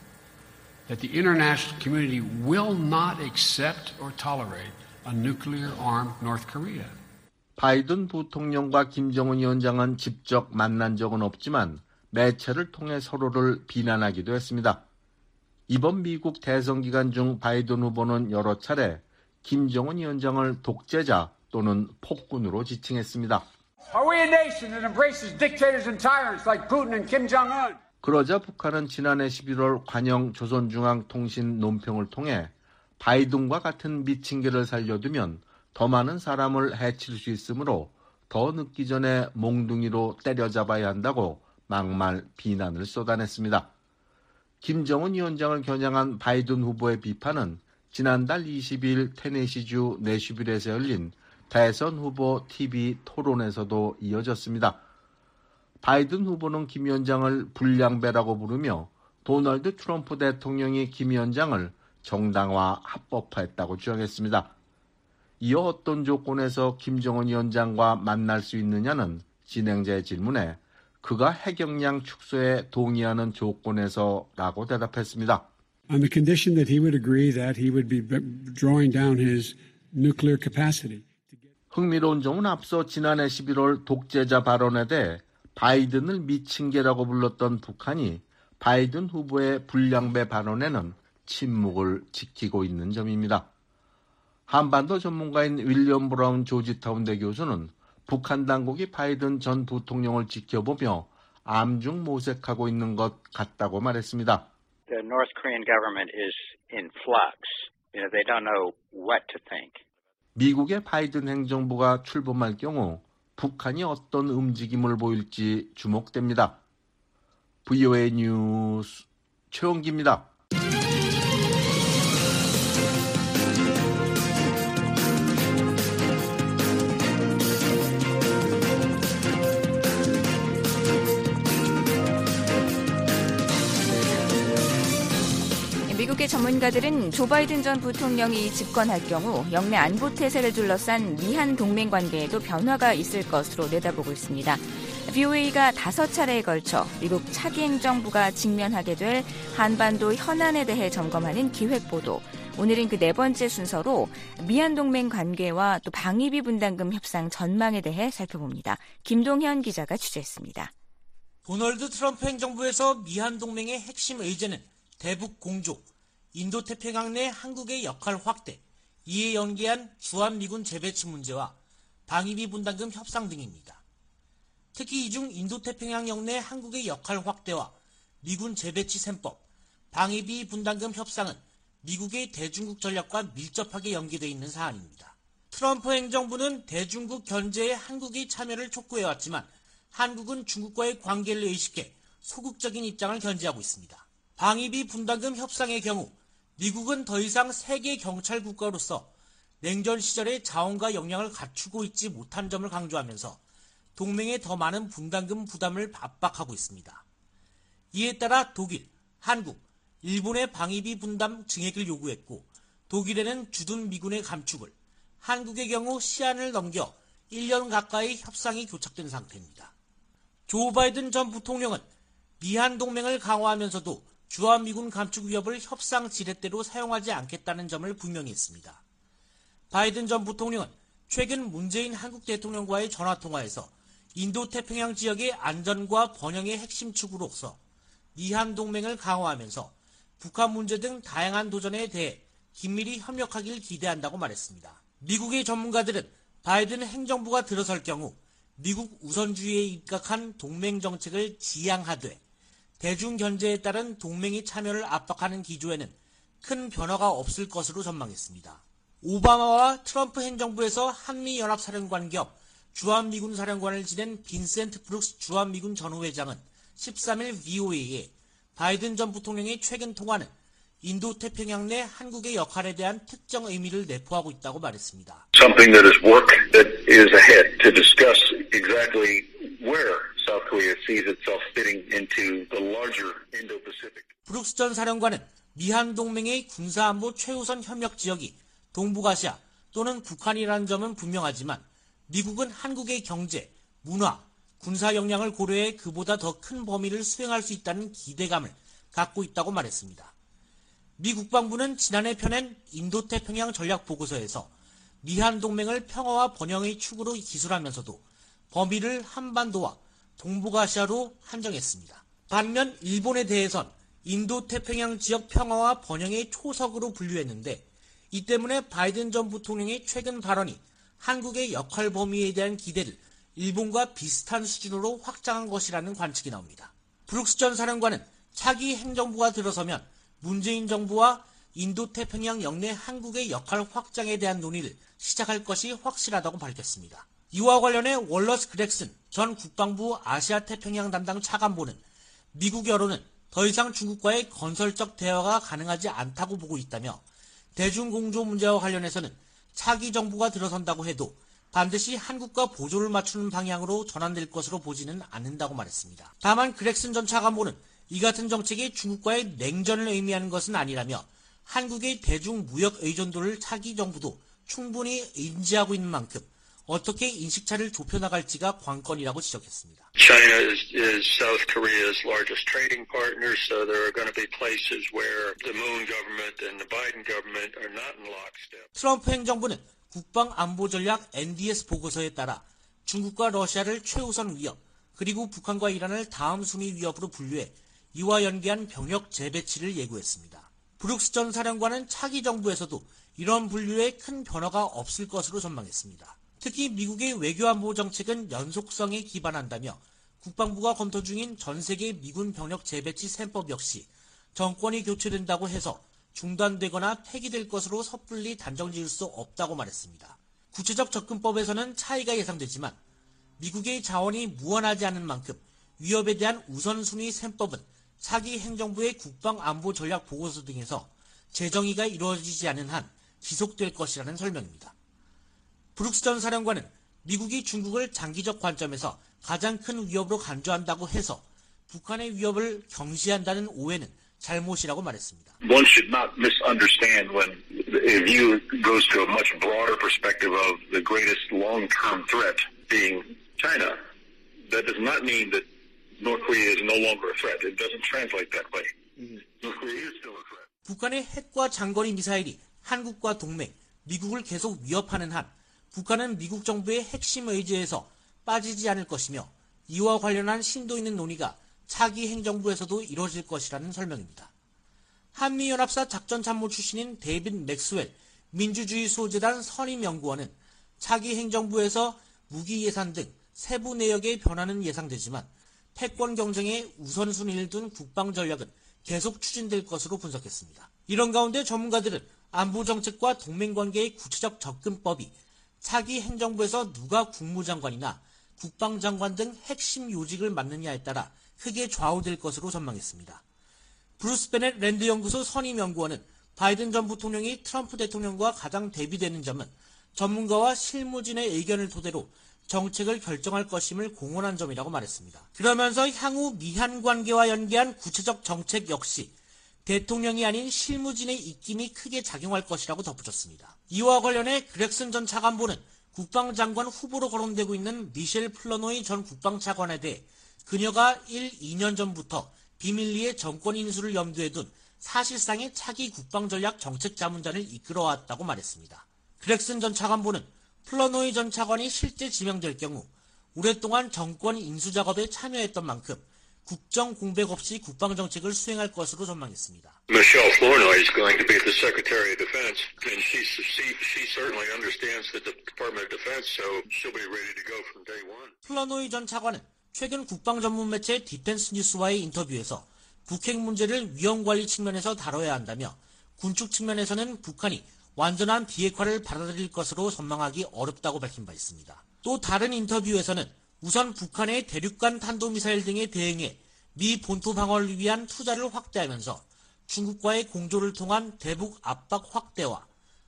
that the international community will not accept or tolerate a nuclear-armed North Korea. 바이든 부통령과 김정은 위원장은 직접 만난 적은 없지만 매체를 통해 서로를 비난하기도 했습니다. 이번 미국 대선 기간 중 바이든 후보는 여러 차례 김정은 위원장을 독재자 또는 폭군으로 지칭했습니다. Are we a nation that embraces dictators and tyrants like Putin and Kim Jong-un? 그러자 북한은 지난해 십일월 관영 조선중앙통신 논평을 통해 바이든과 같은 미친개를 살려두면 더 많은 사람을 해칠 수 있으므로 더 늦기 전에 몽둥이로 때려잡아야 한다고 막말 비난을 쏟아냈습니다. 김정은 위원장을 겨냥한 바이든 후보의 비판은 지난달 이십일 테네시주 내슈빌에서 열린 대선 후보 티비 토론에서도 이어졌습니다. 바이든 후보는 김 위원장을 불량배라고 부르며 도널드 트럼프 대통령이 김 위원장을 정당화 합법화했다고 주장했습니다. 이어 어떤 조건에서 김정은 위원장과 만날 수 있느냐는 진행자의 질문에 그가 핵역량 축소에 동의하는 조건에서라고 대답했습니다. On the condition that he would agree that he would be drawing down his nuclear capacity. 흥미로운 점은 앞서 지난해 십일월 독재자 발언에 대해 바이든을 미친개라고 불렀던 북한이 바이든 후보의 불량배 발언에는 침묵을 지키고 있는 점입니다. 한반도 전문가인 윌리엄 브라운 조지타운대 교수는 북한 당국이 바이든 전 부통령을 지켜보며 암중 모색하고 있는 것 같다고 말했습니다. The North Korean government is in flux. You know, they don't know what to think. 미국의 바이든 행정부가 출범할 경우 북한이 어떤 움직임을 보일지 주목됩니다. 브이오에이 뉴스 최원기입니다. 미국의 전문가들은 조 바이든 전 부통령이 집권할 경우 영내 안보 태세를 둘러싼 미한 동맹 관계에도 변화가 있을 것으로 내다보고 있습니다. 브이오에이가 다섯 차례에 걸쳐 미국 차기 행정부가 직면하게 될 한반도 현안에 대해 점검하는 기획보도. 오늘은 그 네 번째 순서로 미한 동맹 관계와 또 방위비 분담금 협상 전망에 대해 살펴봅니다. 김동현 기자가 취재했습니다. 도널드 트럼프 행정부에서 미한 동맹의 핵심 의제는 대북 공조, 인도태평양 내 한국의 역할 확대, 이에 연계한 주한미군 재배치 문제와 방위비 분담금 협상 등입니다. 특히 이 중 인도태평양 영내 한국의 역할 확대와 미군 재배치 셈법, 방위비 분담금 협상은 미국의 대중국 전략과 밀접하게 연계되어 있는 사안입니다. 트럼프 행정부는 대중국 견제에 한국의 참여를 촉구해왔지만 한국은 중국과의 관계를 의식해 소극적인 입장을 견지하고 있습니다. 방위비 분담금 협상의 경우 미국은 더 이상 세계 경찰 국가로서 냉전 시절의 자원과 역량을 갖추고 있지 못한 점을 강조하면서 동맹에 더 많은 분담금 부담을 압박하고 있습니다. 이에 따라 독일, 한국, 일본의 방위비 분담 증액을 요구했고 독일에는 주둔 미군의 감축을, 한국의 경우 시한을 넘겨 일 년 가까이 협상이 교착된 상태입니다. 조 바이든 전 부통령은 미한 동맹을 강화하면서도 주한미군 감축 위협을 협상 지렛대로 사용하지 않겠다는 점을 분명히 했습니다. 바이든 전 부통령은 최근 문재인 한국 대통령과의 전화통화에서 인도태평양 지역의 안전과 번영의 핵심 축으로서 미한 동맹을 강화하면서 북한 문제 등 다양한 도전에 대해 긴밀히 협력하길 기대한다고 말했습니다. 미국의 전문가들은 바이든 행정부가 들어설 경우 미국 우선주의에 입각한 동맹 정책을 지향하되 대중 견제에 따른 동맹의 참여를 압박하는 기조에는 큰 변화가 없을 것으로 전망했습니다. 오바마와 트럼프 행정부에서 한미연합사령관 겸 주한미군 사령관을 지낸 빈센트 브룩스 주한미군 전후회장은 십삼 일 브이오에이에 바이든 전 부통령의 최근 통화는 인도태평양 내 한국의 역할에 대한 특정 의미를 내포하고 있다고 말했습니다. Something that is work that is ahead to discuss exactly where South Korea sees itself fitting into the larger Indo-Pacific. 브룩스 전 사령관은 미한 동맹의 군사안보 최우선 협력 지역이 동북아시아 또는 북한이라는 점은 분명하지만 미국은 한국의 경제, 문화, 군사 역량을 고려해 그보다 더 큰 범위를 수행할 수 있다는 기대감을 갖고 있다고 말했습니다. 미 국방부는 지난해 펴낸 인도태평양 전략보고서에서 미한 동맹을 평화와 번영의 축으로 기술하면서도 범위를 한반도와 동북아시아로 한정했습니다. 반면 일본에 대해선 인도태평양 지역 평화와 번영의 초석으로 분류했는데 이 때문에 바이든 전 부통령의 최근 발언이 한국의 역할 범위에 대한 기대를 일본과 비슷한 수준으로 확장한 것이라는 관측이 나옵니다. 브룩스 전 사령관은 차기 행정부가 들어서면 문재인 정부와 인도태평양 영내 한국의 역할 확장에 대한 논의를 시작할 것이 확실하다고 밝혔습니다. 이와 관련해 월러스 그렉슨 전 국방부 아시아태평양 담당 차관보는 미국 여론은 더 이상 중국과의 건설적 대화가 가능하지 않다고 보고 있다며 대중공조 문제와 관련해서는 차기 정부가 들어선다고 해도 반드시 한국과 보조를 맞추는 방향으로 전환될 것으로 보지는 않는다고 말했습니다. 다만 그렉슨 전 차관보는 이 같은 정책이 중국과의 냉전을 의미하는 것은 아니라며 한국의 대중무역 의존도를 차기 정부도 충분히 인지하고 있는 만큼 어떻게 인식차를 좁혀나갈지가 관건이라고 지적했습니다. China is, is South Korea's largest trading partner, so there are going to be places where the Moon government and the Biden government are not in lockstep. 트럼프 행정부는 국방안보전략 엔디에스 보고서에 따라 중국과 러시아를 최우선 위협, 그리고 북한과 이란을 다음 순위 위협으로 분류해 이와 연계한 병력 재배치를 예고했습니다. 브룩스 전 사령관은 차기 정부에서도 이런 분류에 큰 변화가 없을 것으로 전망했습니다. 특히 미국의 외교안보 정책은 연속성에 기반한다며 국방부가 검토 중인 전세계 미군 병력 재배치 셈법 역시 정권이 교체된다고 해서 중단되거나 폐기될 것으로 섣불리 단정 지을 수 없다고 말했습니다. 구체적 접근법에서는 차이가 예상되지만 미국의 자원이 무한하지 않은 만큼 위협에 대한 우선순위 셈법은 차기 행정부의 국방안보 전략 보고서 등에서 재정의가 이루어지지 않은 한 지속될 것이라는 설명입니다. 브룩스 전 사령관은 미국이 중국을 장기적 관점에서 가장 큰 위협으로 간주한다고 해서 북한의 위협을 경시한다는 오해는 잘못이라고 말했습니다. One should not misunderstand when the view goes to a much broader perspective of the greatest long-term threat being China. That does not mean that North Korea is no longer a threat. It doesn't translate that way. Mm-hmm. North Korea is still a threat. 북한의 핵과 장거리 미사일이 한국과 동맹, 미국을 계속 위협하는 한 북한은 미국 정부의 핵심 의지에서 빠지지 않을 것이며 이와 관련한 심도 있는 논의가 차기 행정부에서도 이루어질 것이라는 설명입니다. 한미연합사 작전참모 출신인 데이빗 맥스웰 민주주의 수호재단 선임연구원은 차기 행정부에서 무기 예산 등 세부 내역의 변화는 예상되지만 패권 경쟁에 우선순위를 둔 국방 전략은 계속 추진될 것으로 분석했습니다. 이런 가운데 전문가들은 안보 정책과 동맹 관계의 구체적 접근법이 차기 행정부에서 누가 국무장관이나 국방장관 등 핵심 요직을 맡느냐에 따라 크게 좌우될 것으로 전망했습니다. 브루스 베넷 랜드 연구소 선임 연구원은 바이든 전 부통령이 트럼프 대통령과 가장 대비되는 점은 전문가와 실무진의 의견을 토대로 정책을 결정할 것임을 공언한 점이라고 말했습니다. 그러면서 향후 미한 관계와 연계한 구체적 정책 역시 대통령이 아닌 실무진의 입김이 크게 작용할 것이라고 덧붙였습니다. 이와 관련해 그렉슨 전 차관보는 국방장관 후보로 거론되고 있는 미셸 플러노이 전 국방차관에 대해 그녀가 일, 이 년 전부터 비밀리에 정권 인수를 염두에 둔 사실상의 차기 국방전략 정책자문단을 이끌어왔다고 말했습니다. 그렉슨 전 차관보는 플러노이 전 차관이 실제 지명될 경우 오랫동안 정권 인수 작업에 참여했던 만큼 국정 공백 없이 국방정책을 수행할 것으로 전망했습니다. Michelle Flournoy is going to be the Secretary of Defense, and she, she, she certainly understands the Department of Defense, so she'll be ready to go from day one. 플러노이 전 차관은 최근 국방 전문 매체 디펜스 뉴스와의 인터뷰에서 북핵 문제를 위험관리 측면에서 다뤄야 한다며 군축 측면에서는 북한이 완전한 비핵화를 받아들일 것으로 전망하기 어렵다고 밝힌 바 있습니다. 또 다른 인터뷰에서는 우선 북한의 대륙간 탄도미사일 등에 대응해 미 본토 방어를 위한 투자를 확대하면서 중국과의 공조를 통한 대북 압박 확대와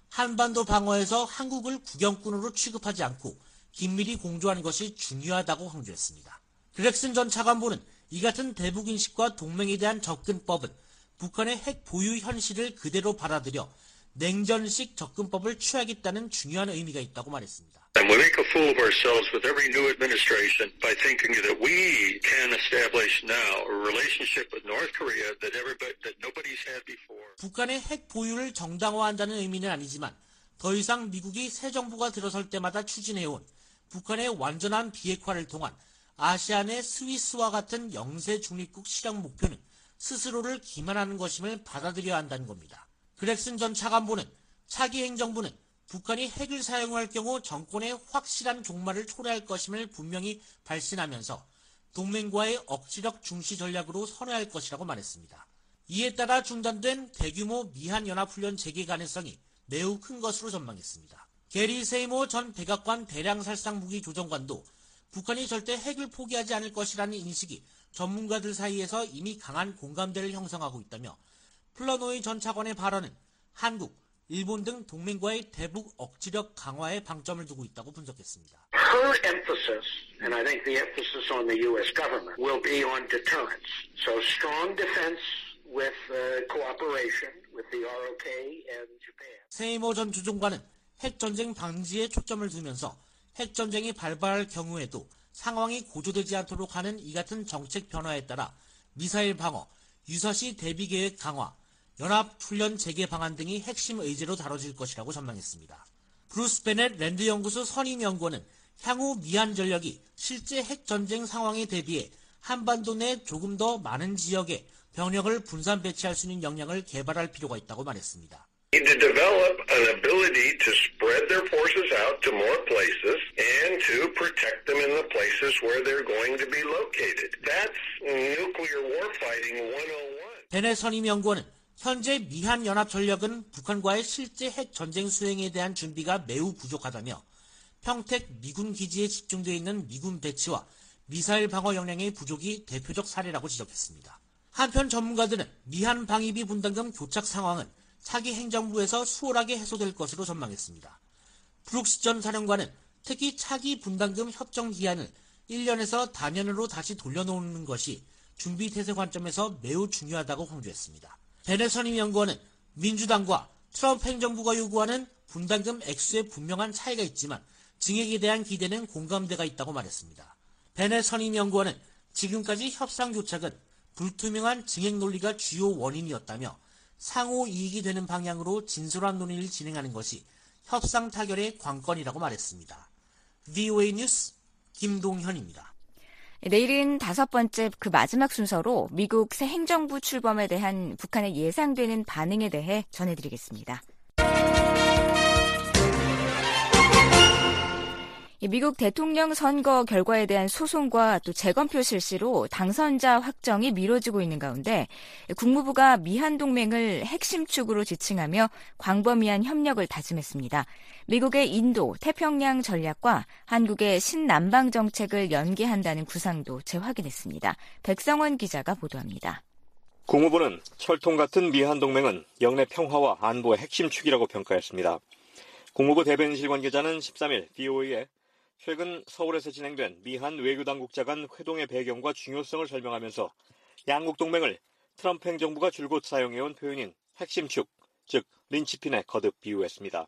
한반도 방어에서 한국을 국영군으로 취급하지 않고 긴밀히 공조하는 것이 중요하다고 강조했습니다. 그렉슨 전 차관보는 이 같은 대북 인식과 동맹에 대한 접근법은 북한의 핵 보유 현실을 그대로 받아들여 냉전식 접근법을 취하겠다는 중요한 의미가 있다고 말했습니다. And we make a fool of ourselves with every new administration by thinking that we can establish now a relationship with North Korea that everybody, that nobody's had before. 북한의 핵 보유를 정당화한다는 의미는 아니지만 더 이상 미국이 새 정부가 들어설 때마다 추진해온 북한의 완전한 비핵화를 통한 아시안의 스위스와 같은 영세 중립국 실현 목표는 스스로를 기만하는 것임을 받아들여야 한다는 겁니다. 그렉슨 전 차관보는 차기 행정부는 북한이 핵을 사용할 경우 정권의 확실한 종말을 초래할 것임을 분명히 발신하면서 동맹과의 억지력 중시 전략으로 선회할 것이라고 말했습니다. 이에 따라 중단된 대규모 미한연합훈련 재개 가능성이 매우 큰 것으로 전망했습니다. 게리 세이모 전 백악관 대량살상무기조정관도 북한이 절대 핵을 포기하지 않을 것이라는 인식이 전문가들 사이에서 이미 강한 공감대를 형성하고 있다며 플러노이 전 차관의 발언은 한국, 일본 등 동맹과의 대북 억지력 강화에 방점을 두고 있다고 분석했습니다. Her emphasis, and I think the emphasis on the U S government, will be on deterrence. So strong defense with uh, cooperation with the R O K and Japan. 세이모 전 주종관은 핵전쟁 방지에 초점을 두면서 핵전쟁이 발발할 경우에도 상황이 고조되지 않도록 하는 이 같은 정책 변화에 따라 미사일 방어, 유사시 대비계획 강화, 연합훈련 재개 방안 등이 핵심 의제로 다뤄질 것이라고 전망했습니다. 브루스 베넷 랜드 연구소 선임연구원은 향후 미한 전력이 실제 핵전쟁 상황에 대비해 한반도 내 조금 더 많은 지역에 병력을 분산 배치할 수 있는 역량을 개발할 필요가 있다고 말했습니다. To develop an ability to spread their forces out to more places and to protect them in the places where they're going to be located. That's nuclear warfighting one-oh-one. 베넷 선임연구원은 현재 미한 연합 전력은 북한과의 실제 핵 전쟁 수행에 대한 준비가 매우 부족하다며 평택 미군 기지에 집중되어 있는 미군 배치와 미사일 방어 역량의 부족이 대표적 사례라고 지적했습니다. 한편 전문가들은 미한 방위비 분담금 교착 상황은 차기 행정부에서 수월하게 해소될 것으로 전망했습니다. 브룩스 전 사령관은 특히 차기 분담금 협정 기한을 일 년에서 다년으로 다시 돌려놓는 것이 준비태세 관점에서 매우 중요하다고 강조했습니다. 벤의 선임연구원은 민주당과 트럼프 행정부가 요구하는 분담금 액수에 분명한 차이가 있지만 증액에 대한 기대는 공감대가 있다고 말했습니다. 벤의 선임연구원은 지금까지 협상 교착은 불투명한 증액 논리가 주요 원인이었다며 상호 이익이 되는 방향으로 진솔한 논의를 진행하는 것이 협상 타결의 관건이라고 말했습니다. 브이오에이 뉴스 김동현입니다. 내일은 다섯 번째 그 마지막 순서로 미국 새 행정부 출범에 대한 북한의 예상되는 반응에 대해 전해드리겠습니다. 미국 대통령 선거 결과에 대한 소송과 또 재검표 실시로 당선자 확정이 미뤄지고 있는 가운데 국무부가 미한 동맹을 핵심 축으로 지칭하며 광범위한 협력을 다짐했습니다. 미국의 인도, 태평양 전략과 한국의 신남방 정책을 연계한다는 구상도 재확인했습니다. 백성원 기자가 보도합니다. 국무부는 철통 같은 미한 동맹은 영내 평화와 안보의 핵심 축이라고 평가했습니다. 국무부 대변인실 관계자는 십삼 일 브이오에이에 최근 서울에서 진행된 미한 외교당국자 간 회동의 배경과 중요성을 설명하면서 양국 동맹을 트럼프 행정부가 줄곧 사용해온 표현인 핵심축, 즉 린치핀에 거듭 비유했습니다.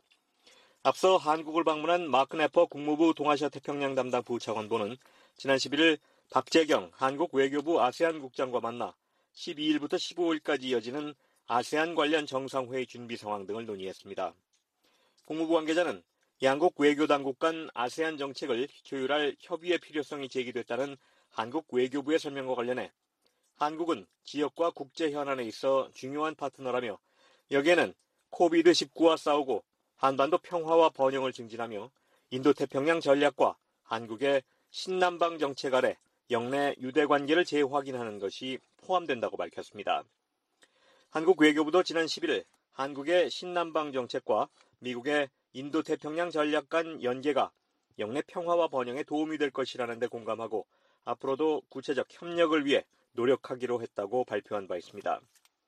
앞서 한국을 방문한 마크 네퍼 국무부 동아시아 태평양 담당 부차관보는 지난 십일 일 박재경 한국 외교부 아세안 국장과 만나 십이 일부터 십오 일까지 이어지는 아세안 관련 정상회의 준비 상황 등을 논의했습니다. 국무부 관계자는 양국 외교당국 간 아세안 정책을 조율할 협의의 필요성이 제기됐다는 한국 외교부의 설명과 관련해 한국은 지역과 국제 현안에 있어 중요한 파트너라며 여기에는 코비드 십구와 싸우고 한반도 평화와 번영을 증진하며 인도태평양 전략과 한국의 신남방 정책 아래 영내 유대관계를 재확인하는 것이 포함된다고 밝혔습니다. 한국 외교부도 지난 십일 일 한국의 신남방 정책과 미국의 인도태평양 전략 간 연계가 영내 평화와 번영에 도움이 될 것이라는 데 공감하고 앞으로도 구체적 협력을 위해 노력하기로 했다고 발표한 바 있습니다.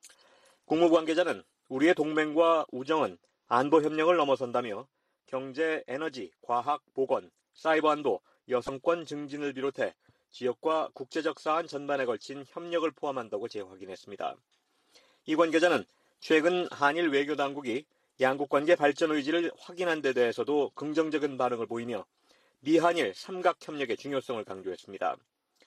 국무부 관계자는 우리의 동맹과 우정은 안보 협력을 넘어선다며 경제, 에너지, 과학, 보건, 사이버 안보, 여성권 증진을 비롯해 지역과 국제적 사안 전반에 걸친 협력을 포함한다고 재확인했습니다. 이 관계자는 최근 한일 외교당국이 양국 관계 발전 의지를 확인한 데 대해서도 긍정적인 반응을 보이며 미한일 삼각협력의 중요성을 강조했습니다.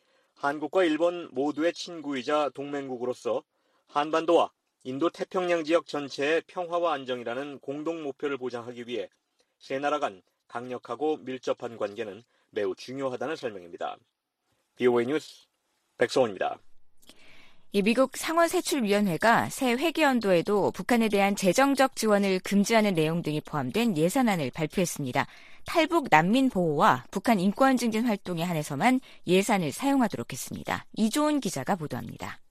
한국과 일본 모두의 친구이자 동맹국으로서 한반도와 인도태평양 지역 전체의 평화와 안정이라는 공동 목표를 보장하기 위해 세 나라 간 강력하고 밀접한 관계는 매우 중요하다는 설명입니다. 브이오에이 뉴스 백성원입니다. 이 미국 상원세출위원회가 새 회계연도에도 북한에 대한 재정적 지원을 금지하는 내용 등이 포함된 예산안을 발표했습니다. 탈북 난민 보호와 북한 인권 증진 활동에 한해서만 예산을 사용하도록 했습니다. 이조은 기자가 보도합니다.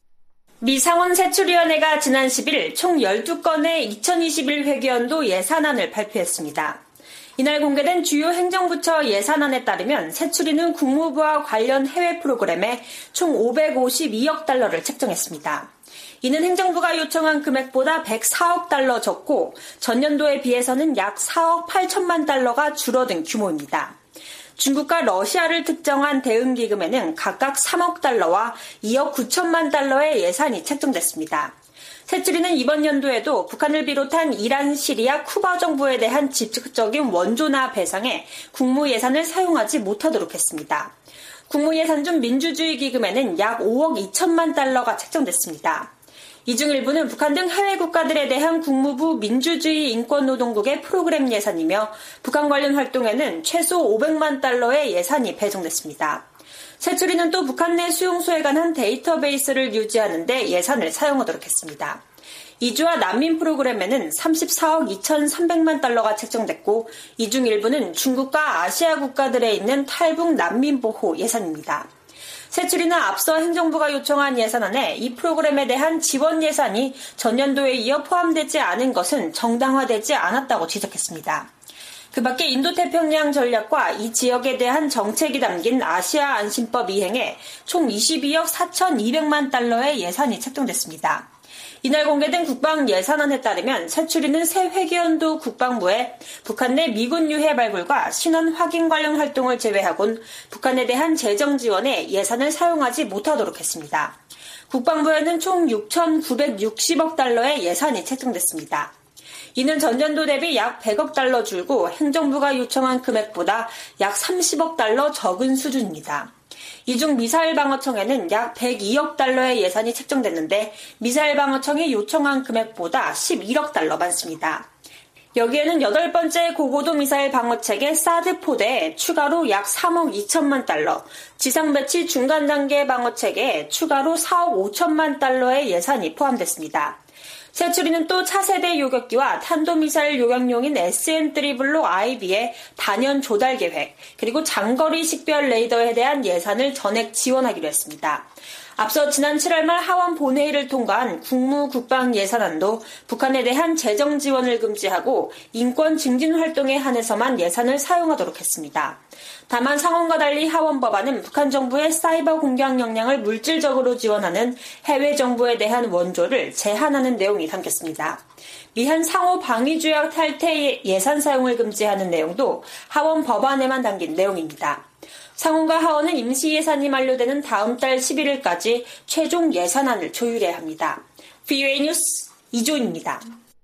미 상원세출위원회가 지난 십일 일 총 열두 건의 이천이십일 회계연도 예산안을 발표했습니다. 이날 공개된 주요 행정부처 예산안에 따르면 세출위는 국무부와 관련 해외 프로그램에 총 오백오십이억 달러를 책정했습니다. 이는 행정부가 요청한 금액보다 백사억 달러 적고 전년도에 비해서는 약 사억 팔천만 달러가 줄어든 규모입니다. 중국과 러시아를 특정한 대응기금에는 각각 삼억 달러와 이억 구천만 달러의 예산이 책정됐습니다. 세출위는 이번 연도에도 북한을 비롯한 이란, 시리아, 쿠바 정부에 대한 직접적인 원조나 배상에 국무 예산을 사용하지 못하도록 했습니다. 국무 예산 중 민주주의 기금에는 약 오억 이천만 달러가 책정됐습니다. 이 중 일부는 북한 등 해외 국가들에 대한 국무부 민주주의 인권노동국의 프로그램 예산이며 북한 관련 활동에는 최소 오백만 달러의 예산이 배정됐습니다. 세출위는 또 북한 내 수용소에 관한 데이터베이스를 유지하는 데 예산을 사용하도록 했습니다. 이주와 난민 프로그램에는 삼십사억 이천삼백만 달러가 책정됐고 이 중 일부는 중국과 아시아 국가들에 있는 탈북 난민 보호 예산입니다. 세출위는 앞서 행정부가 요청한 예산안에 이 프로그램에 대한 지원 예산이 전년도에 이어 포함되지 않은 것은 정당화되지 않았다고 지적했습니다. 그 밖에 인도태평양 전략과 이 지역에 대한 정책이 담긴 아시아 안심법 이행에 총 이십이억 사천이백만 달러의 예산이 책정됐습니다. 이날 공개된 국방 예산안에 따르면 세출위는 새 회계연도 국방부에 북한 내 미군 유해 발굴과 신원 확인 관련 활동을 제외하곤 북한에 대한 재정 지원에 예산을 사용하지 못하도록 했습니다. 국방부에는 총 육천구백육십억 달러의 예산이 책정됐습니다. 이는 전년도 대비 약 백억 달러 줄고 행정부가 요청한 금액보다 약 삼십억 달러 적은 수준입니다. 이 중 미사일 방어청에는 약 백이억 달러의 예산이 책정됐는데 미사일 방어청이 요청한 금액보다 십일억 달러 많습니다. 여기에는 여덟 번째 고고도 미사일 방어체계 사드 포대에 추가로 약 삼억 이천만 달러, 지상 배치 중간 단계 방어체계에 추가로 사억 오천만 달러의 예산이 포함됐습니다. 세추리는 또 차세대 요격기와 탄도미사일 요격용인 에스엠 쓰리 블록 아이비의 단연 조달 계획, 그리고 장거리 식별 레이더에 대한 예산을 전액 지원하기로 했습니다. 앞서 지난 칠월 말 하원 본회의를 통과한 국무국방 예산안도 북한에 대한 재정 지원을 금지하고 인권 증진 활동에 한해서만 예산을 사용하도록 했습니다. 다만 상원과 달리 하원 법안은 북한 정부의 사이버 공격 역량을 물질적으로 지원하는 해외 정부에 대한 원조를 제한하는 내용이 담겼습니다. 미한 상호 방위조약 탈퇴 예산 사용을 금지하는 내용도 하원 법안에만 담긴 내용입니다. 상원과 하원은 임시 예산이 만료되는 다음 달 십일일까지 최종 예산안을 조율해야 합니다. 브이오에이 뉴스 이조입니다.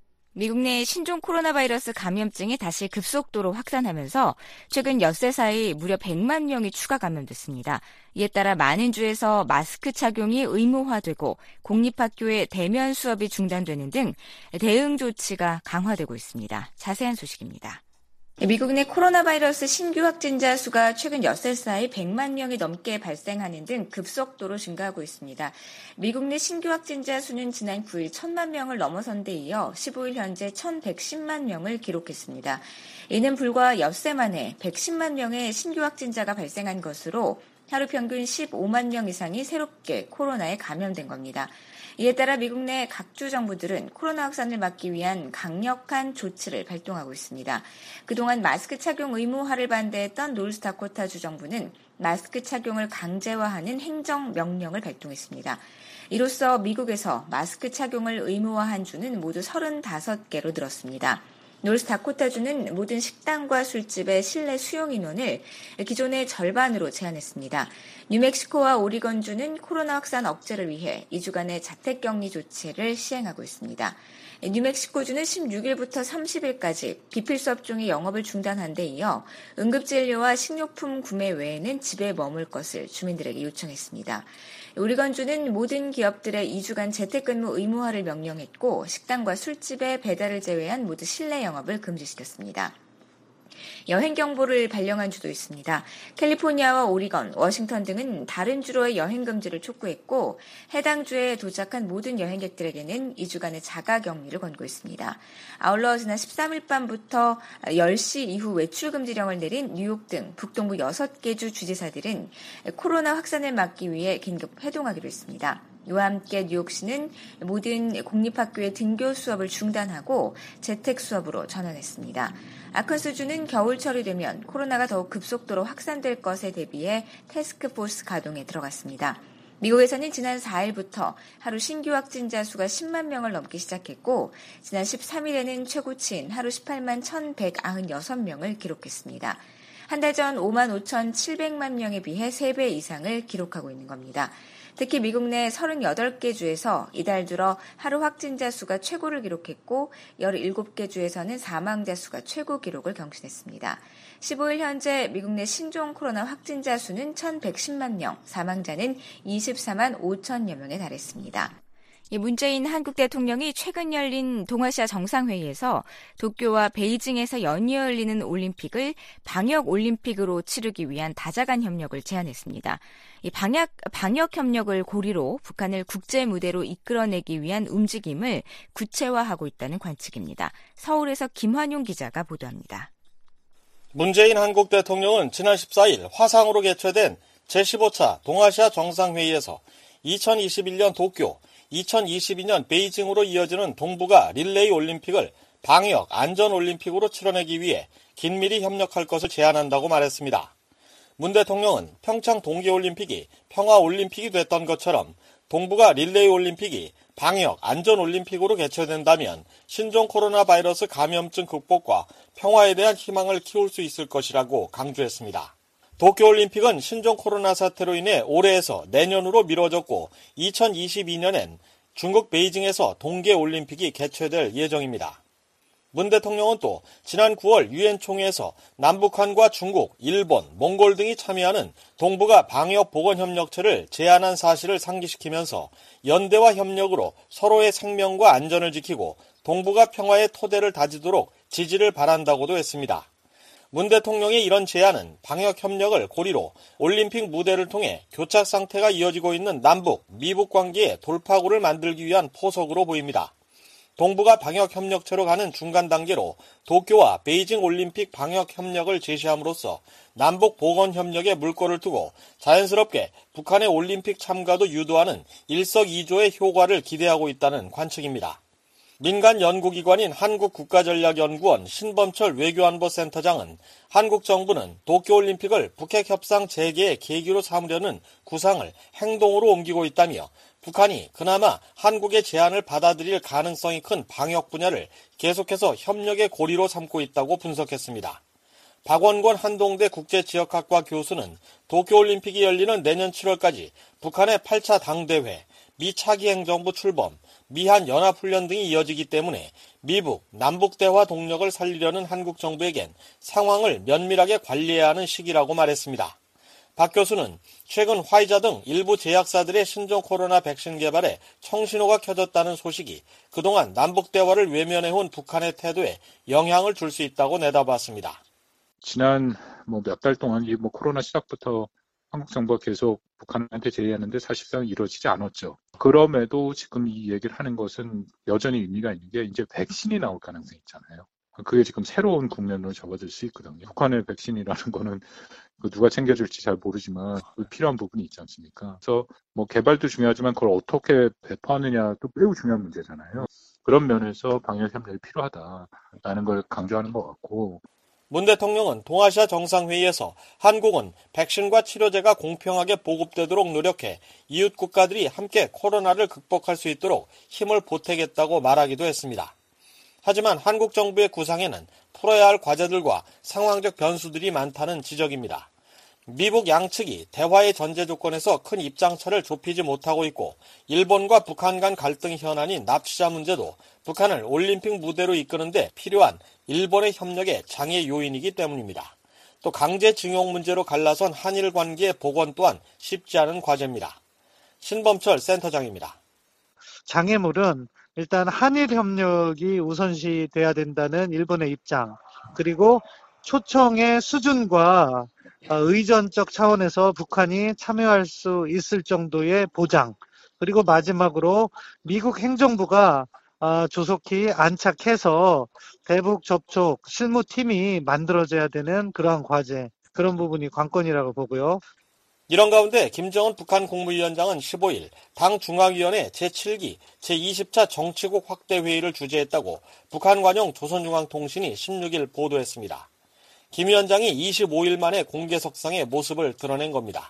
미국 내 신종 코로나 바이러스 감염증이 다시 급속도로 확산하면서 최근 엿새 사이 무려 백만 명이 추가 감염됐습니다. 이에 따라 많은 주에서 마스크 착용이 의무화되고 공립학교의 대면 수업이 중단되는 등 대응 조치가 강화되고 있습니다. 자세한 소식입니다. 미국 내 코로나 바이러스 신규 확진자 수가 최근 엿새 사이 백만 명이 넘게 발생하는 등 급속도로 증가하고 있습니다. 미국 내 신규 확진자 수는 지난 구일 천만 명을 넘어선 데 이어 십오일 현재 천백십만 명을 기록했습니다. 이는 불과 엿새 만에 백십만 명의 신규 확진자가 발생한 것으로 하루 평균 십오만 명 이상이 새롭게 코로나에 감염된 겁니다. 이에 따라 미국 내 각주 정부들은 코로나 확산을 막기 위한 강력한 조치를 발동하고 있습니다. 그동안 마스크 착용 의무화를 반대했던 노스다코타주 정부는 마스크 착용을 강제화하는 행정명령을 발동했습니다. 이로써 미국에서 마스크 착용을 의무화한 주는 모두 서른다섯 개로 늘었습니다. 노스다코타주는 모든 식당과 술집의 실내 수용 인원을 기존의 절반으로 제한했습니다. 뉴멕시코와 오리건주는 코로나 확산 억제를 위해 이 주간의 자택격리 조치를 시행하고 있습니다. 뉴멕시코주는 십육일부터 삼십일까지 비필수 업종의 영업을 중단한 데 이어 응급진료와 식료품 구매 외에는 집에 머물 것을 주민들에게 요청했습니다. 오리건주는 모든 기업들의 이 주간 재택근무 의무화를 명령했고 식당과 술집의 배달을 제외한 모두 실내 영업을 금지시켰습니다. 여행경보를 발령한 주도 있습니다. 캘리포니아와 오리건, 워싱턴 등은 다른 주로의 여행금지를 촉구했고 해당 주에 도착한 모든 여행객들에게는 이 주간의 자가격리를 권고했습니다. 아울러 지난 십삼일 밤부터 열 시 이후 외출금지령을 내린 뉴욕 등 북동부 여섯 개 주 주지사들은 코로나 확산을 막기 위해 긴급 회동하기로 했습니다. 이와 함께 뉴욕시는 모든 공립학교의 등교 수업을 중단하고 재택 수업으로 전환했습니다. 아칸소주는 겨울철이 되면 코로나가 더욱 급속도로 확산될 것에 대비해 태스크포스 가동에 들어갔습니다. 미국에서는 지난 사일부터 하루 신규 확진자 수가 십만 명을 넘기 시작했고 지난 십삼일에는 최고치인 하루 십팔만 천백구십육 명을 기록했습니다. 한 달 전 오만 오천칠백만 명에 비해 세 배 이상을 기록하고 있는 겁니다. 특히 미국 내 서른여덟 개 주에서 이달 들어 하루 확진자 수가 최고를 기록했고 열일곱 개 주에서는 사망자 수가 최고 기록을 경신했습니다. 십오일 현재 미국 내 신종 코로나 확진자 수는 천백십만 명, 사망자는 이십사만 오천여 명에 달했습니다. 문재인 한국 대통령이 최근 열린 동아시아 정상회의에서 도쿄와 베이징에서 연이어 열리는 올림픽을 방역올림픽으로 치르기 위한 다자간 협력을 제안했습니다. 이 방역, 방역 협력을 고리로 북한을 국제 무대로 이끌어내기 위한 움직임을 구체화하고 있다는 관측입니다. 서울에서 김환용 기자가 보도합니다. 문재인 한국 대통령은 지난 십사일 화상으로 개최된 제십오 차 동아시아 정상회의에서 이천이십일년 도쿄, 이천이십이년 베이징으로 이어지는 동북아 릴레이 올림픽을 방역 안전 올림픽으로 치러내기 위해 긴밀히 협력할 것을 제안한다고 말했습니다. 문 대통령은 평창 동계올림픽이 평화올림픽이 됐던 것처럼 동북아 릴레이 올림픽이 방역 안전 올림픽으로 개최된다면 신종 코로나 바이러스 감염증 극복과 평화에 대한 희망을 키울 수 있을 것이라고 강조했습니다. 도쿄올림픽은 신종 코로나 사태로 인해 올해에서 내년으로 미뤄졌고 이천이십이 년엔 중국 베이징에서 동계올림픽이 개최될 예정입니다. 문 대통령은 또 지난 구월 유엔 총회에서 남북한과 중국, 일본, 몽골 등이 참여하는 동북아 방역보건협력체를 제안한 사실을 상기시키면서 연대와 협력으로 서로의 생명과 안전을 지키고 동북아 평화의 토대를 다지도록 지지를 바란다고도 했습니다. 문 대통령의 이런 제안은 방역협력을 고리로 올림픽 무대를 통해 교착 상태가 이어지고 있는 남북, 미북 관계에 돌파구를 만들기 위한 포석으로 보입니다. 동북아 방역협력체로 가는 중간 단계로 도쿄와 베이징 올림픽 방역협력을 제시함으로써 남북 보건협력에 물꼬를 두고 자연스럽게 북한의 올림픽 참가도 유도하는 일석이조의 효과를 기대하고 있다는 관측입니다. 민간 연구기관인 한국국가전략연구원 신범철 외교안보센터장은 한국 정부는 도쿄올림픽을 북핵협상 재개의 계기로 삼으려는 구상을 행동으로 옮기고 있다며 북한이 그나마 한국의 제안을 받아들일 가능성이 큰 방역 분야를 계속해서 협력의 고리로 삼고 있다고 분석했습니다. 박원권 한동대 국제지역학과 교수는 도쿄올림픽이 열리는 내년 칠월까지 북한의 팔 차 당대회, 미 차기 행정부 출범, 미한 연합훈련 등이 이어지기 때문에 미북, 남북 대화 동력을 살리려는 한국 정부에겐 상황을 면밀하게 관리해야 하는 시기라고 말했습니다. 박 교수는 최근 화이자 등 일부 제약사들의 신종 코로나 백신 개발에 청신호가 켜졌다는 소식이 그동안 남북 대화를 외면해온 북한의 태도에 영향을 줄 수 있다고 내다봤습니다. 지난 뭐 몇 달 동안 이 뭐 코로나 시작부터 한국 정부가 계속 북한한테 제의했는데 사실상 이루어지지 않았죠. 그럼에도 지금 이 얘기를 하는 것은 여전히 의미가 있는 게 이제 백신이 나올 가능성이 있잖아요. 그게 지금 새로운 국면으로 접어들 수 있거든요. 북한의 백신이라는 거는 누가 챙겨줄지 잘 모르지만 필요한 부분이 있지 않습니까? 그래서 뭐 개발도 중요하지만 그걸 어떻게 배포하느냐도 매우 중요한 문제잖아요. 그런 면에서 방역 협력이 필요하다라는 걸 강조하는 것 같고. 문 대통령은 동아시아 정상회의에서 한국은 백신과 치료제가 공평하게 보급되도록 노력해 이웃 국가들이 함께 코로나를 극복할 수 있도록 힘을 보태겠다고 말하기도 했습니다. 하지만 한국 정부의 구상에는 풀어야 할 과제들과 상황적 변수들이 많다는 지적입니다. 미북 양측이 대화의 전제 조건에서 큰 입장차를 좁히지 못하고 있고 일본과 북한 간 갈등 현안인 납치자 문제도 북한을 올림픽 무대로 이끄는데 필요한 일본의 협력의 장애 요인이기 때문입니다. 또 강제징용 문제로 갈라선 한일 관계의 복원 또한 쉽지 않은 과제입니다. 신범철 센터장입니다. 장애물은 일단 한일 협력이 우선시 돼야 된다는 일본의 입장, 그리고 초청의 수준과 의전적 차원에서 북한이 참여할 수 있을 정도의 보장, 그리고 마지막으로 미국 행정부가 조속히 안착해서 대북 접촉 실무팀이 만들어져야 되는 그러한 과제, 그런 부분이 관건이라고 보고요. 이런 가운데 김정은 북한 국무위원장은 십오일 당 중앙위원회 제칠 기 제이십 차 정치국 확대 회의를 주재했다고 북한 관영 조선중앙통신이 십육일 보도했습니다. 김 위원장이 이십오일 만에 공개석상의 모습을 드러낸 겁니다.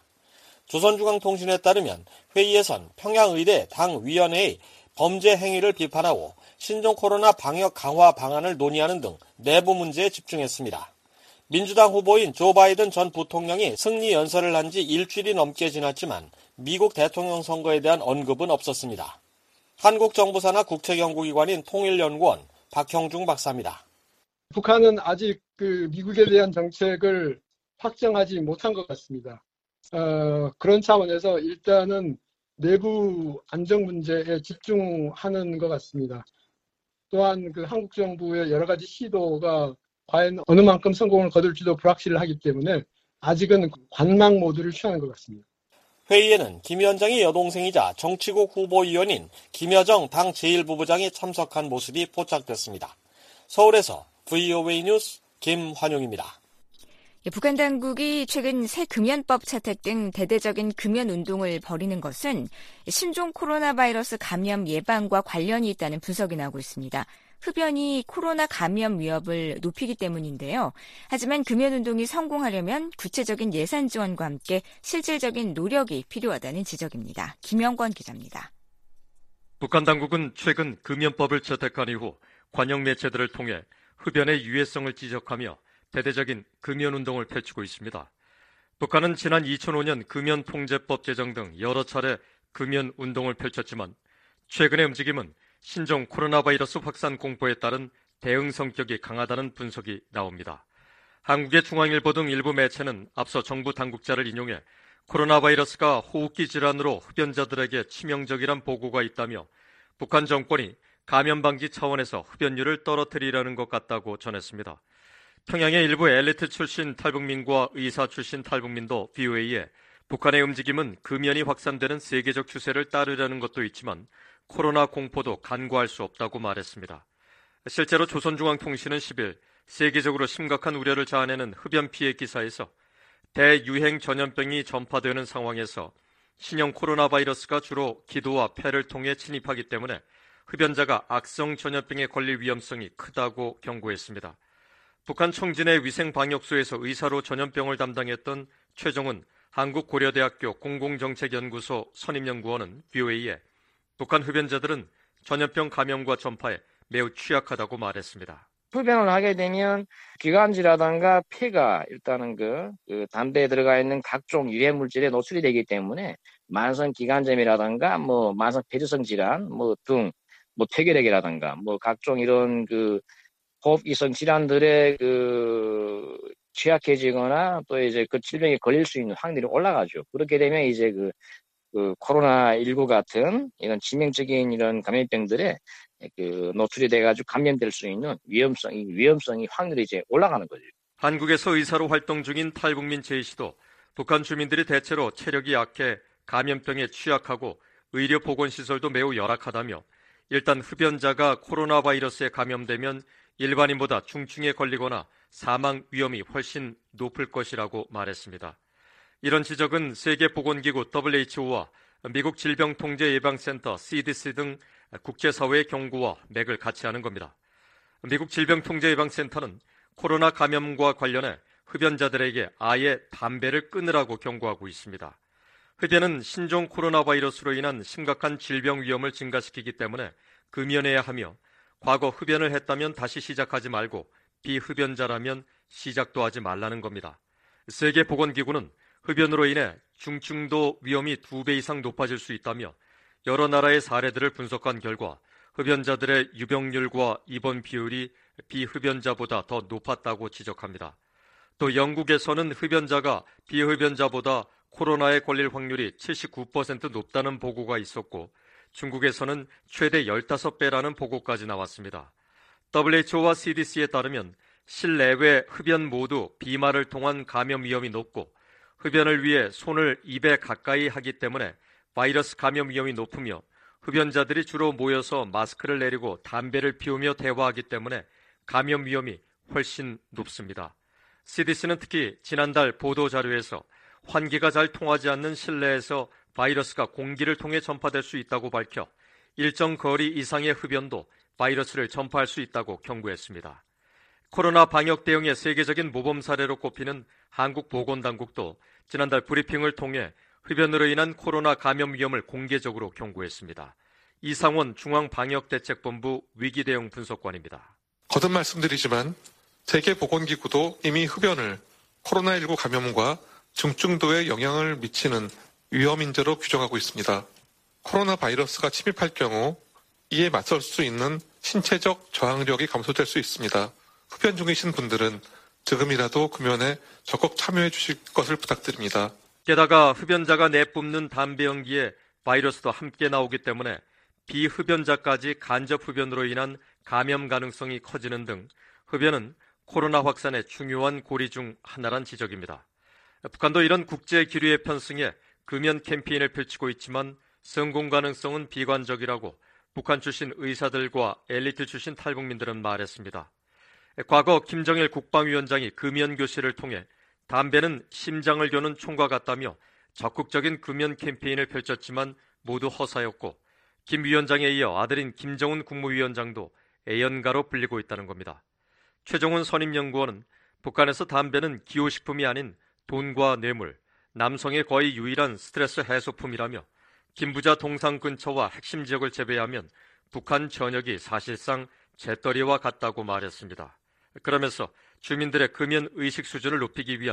조선중앙통신에 따르면 회의에선 평양의대 당위원회의 범죄 행위를 비판하고 신종 코로나 방역 강화 방안을 논의하는 등 내부 문제에 집중했습니다. 민주당 후보인 조 바이든 전 부통령이 승리 연설을 한 지 일주일이 넘게 지났지만 미국 대통령 선거에 대한 언급은 없었습니다. 한국 정부 산하 국책연구기관인 통일연구원 박형중 박사입니다. 북한은 아직 그 미국에 대한 정책을 확정하지 못한 것 같습니다. 어, 그런 차원에서 일단은 내부 안정 문제에 집중하는 것 같습니다. 또한 그 한국 정부의 여러 가지 시도가 과연 어느 만큼 성공을 거둘지도 불확실하기 때문에 아직은 관망 모드를 취하는 것 같습니다. 회의에는 김 위원장의 여동생이자 정치국 후보위원인 김여정 당 제일 부부장이 참석한 모습이 포착됐습니다. 서울에서 브이오에이 뉴스 김환용입니다. 북한 당국이 최근 새 금연법 채택 등 대대적인 금연 운동을 벌이는 것은 신종 코로나 바이러스 감염 예방과 관련이 있다는 분석이 나오고 있습니다. 흡연이 코로나 감염 위협을 높이기 때문인데요. 하지만 금연운동이 성공하려면 구체적인 예산 지원과 함께 실질적인 노력이 필요하다는 지적입니다. 김영권 기자입니다. 북한 당국은 최근 금연법을 채택한 이후 관영 매체들을 통해 흡연의 유해성을 지적하며 대대적인 금연운동을 펼치고 있습니다. 북한은 지난 이천오 년 금연 통제법 제정 등 여러 차례 금연 운동을 펼쳤지만 최근의 움직임은 신종 코로나 바이러스 확산 공포에 따른 대응 성격이 강하다는 분석이 나옵니다. 한국의 중앙일보 등 일부 매체는 앞서 정부 당국자를 인용해 코로나 바이러스가 호흡기 질환으로 흡연자들에게 치명적이란 보고가 있다며 북한 정권이 감염 방지 차원에서 흡연율을 떨어뜨리려는 것 같다고 전했습니다. 평양의 일부 엘리트 출신 탈북민과 의사 출신 탈북민도 브이오에이에 북한의 움직임은 금연이 확산되는 세계적 추세를 따르려는 것도 있지만 코로나 공포도 간과할 수 없다고 말했습니다. 실제로 조선중앙통신은 십 일 세계적으로 심각한 우려를 자아내는 흡연 피해 기사에서 대유행 전염병이 전파되는 상황에서 신형 코로나 바이러스가 주로 기도와 폐를 통해 침입하기 때문에 흡연자가 악성 전염병에 걸릴 위험성이 크다고 경고했습니다. 북한 청진의 위생방역소에서 의사로 전염병을 담당했던 최종훈 한국고려대학교 공공정책연구소 선임연구원은 브이오에이에 북한 흡연자들은 전염병 감염과 전파에 매우 취약하다고 말했습니다. 흡연을 하게 되면 기관지라든가 폐가 일단은 그, 그 담배에 들어가 있는 각종 유해 물질에 노출이 되기 때문에 만성 기관점이라든가 뭐 만성 폐쇄성 질환 뭐 등 뭐 폐결핵이라든가 뭐 각종 이런 그 호흡기성 질환들에 그 취약해지거나 또 이제 그 질병에 걸릴 수 있는 확률이 올라가죠. 그렇게 되면 이제 그, 그 코로나십구 같은 이런致命적인 이런 감염병들에 그 노출이 돼가지고 감염될 수 있는 위험성이 위험성이 확률이 이제 올라가는 거죠. 한국에서 의사로 활동 중인 탈북민 제이 씨도 북한 주민들이 대체로 체력이 약해 감염병에 취약하고 의료 보건 시설도 매우 열악하다며 일단 흡연자가 코로나 바이러스에 감염되면 일반인보다 중증에 걸리거나 사망 위험이 훨씬 높을 것이라고 말했습니다. 이런 지적은 세계보건기구 더블유에이치오와 미국 질병통제예방센터 씨디씨 등 국제사회의 경고와 맥을 같이 하는 겁니다. 미국 질병통제예방센터는 코로나 감염과 관련해 흡연자들에게 아예 담배를 끊으라고 경고하고 있습니다. 흡연은 신종 코로나 바이러스로 인한 심각한 질병 위험을 증가시키기 때문에 금연해야 하며 과거 흡연을 했다면 다시 시작하지 말고 비흡연자라면 시작도 하지 말라는 겁니다. 세계보건기구는 흡연으로 인해 중증도 위험이 두 배 이상 높아질 수 있다며 여러 나라의 사례들을 분석한 결과 흡연자들의 유병률과 입원 비율이 비흡연자보다 더 높았다고 지적합니다. 또 영국에서는 흡연자가 비흡연자보다 코로나에 걸릴 확률이 칠십구 퍼센트 높다는 보고가 있었고 중국에서는 최대 십오 배라는 보고까지 나왔습니다. 더블유에이치오와 씨디씨에 따르면 실내외 흡연 모두 비말을 통한 감염 위험이 높고 흡연을 위해 손을 입에 가까이 하기 때문에 바이러스 감염 위험이 높으며 흡연자들이 주로 모여서 마스크를 내리고 담배를 피우며 대화하기 때문에 감염 위험이 훨씬 높습니다. 씨디씨는 특히 지난달 보도자료에서 환기가 잘 통하지 않는 실내에서 바이러스가 공기를 통해 전파될 수 있다고 밝혀 일정 거리 이상의 흡연도 바이러스를 전파할 수 있다고 경고했습니다. 코로나 방역 대응의 세계적인 모범 사례로 꼽히는 한국 보건당국도 지난달 브리핑을 통해 흡연으로 인한 코로나 감염 위험을 공개적으로 경고했습니다. 이상원 중앙방역대책본부 위기대응 분석관입니다. 거듭 말씀드리지만 세계보건기구도 이미 흡연을 코로나십구 감염과 중증도에 영향을 미치는 위험인재로 규정하고 있습니다. 코로나 바이러스가 침입할 경우 이에 맞설 수 있는 신체적 저항력이 감소될 수 있습니다. 흡연 중이신 분들은 지금이라도 금연에 적극 참여해 주실 것을 부탁드립니다. 게다가 흡연자가 내뿜는 담배 연기에 바이러스도 함께 나오기 때문에 비흡연자까지 간접 흡연으로 인한 감염 가능성이 커지는 등 흡연은 코로나 확산의 중요한 고리 중 하나란 지적입니다. 북한도 이런 국제 기류에 편승해 금연 캠페인을 펼치고 있지만 성공 가능성은 비관적이라고 북한 출신 의사들과 엘리트 출신 탈북민들은 말했습니다. 과거 김정일 국방위원장이 금연 교실을 통해 담배는 심장을 겨눈 총과 같다며 적극적인 금연 캠페인을 펼쳤지만 모두 허사였고 김 위원장에 이어 아들인 김정은 국무위원장도 애연가로 불리고 있다는 겁니다. 최종훈 선임연구원은 북한에서 담배는 기호식품이 아닌 돈과 뇌물, 남성의 거의 유일한 스트레스 해소품이라며 김부자 동상 근처와 핵심 지역을 제외하면 북한 전역이 사실상 재떨이와 같다고 말했습니다. 그러면서 주민들의 금연 의식 수준을 높이기 위한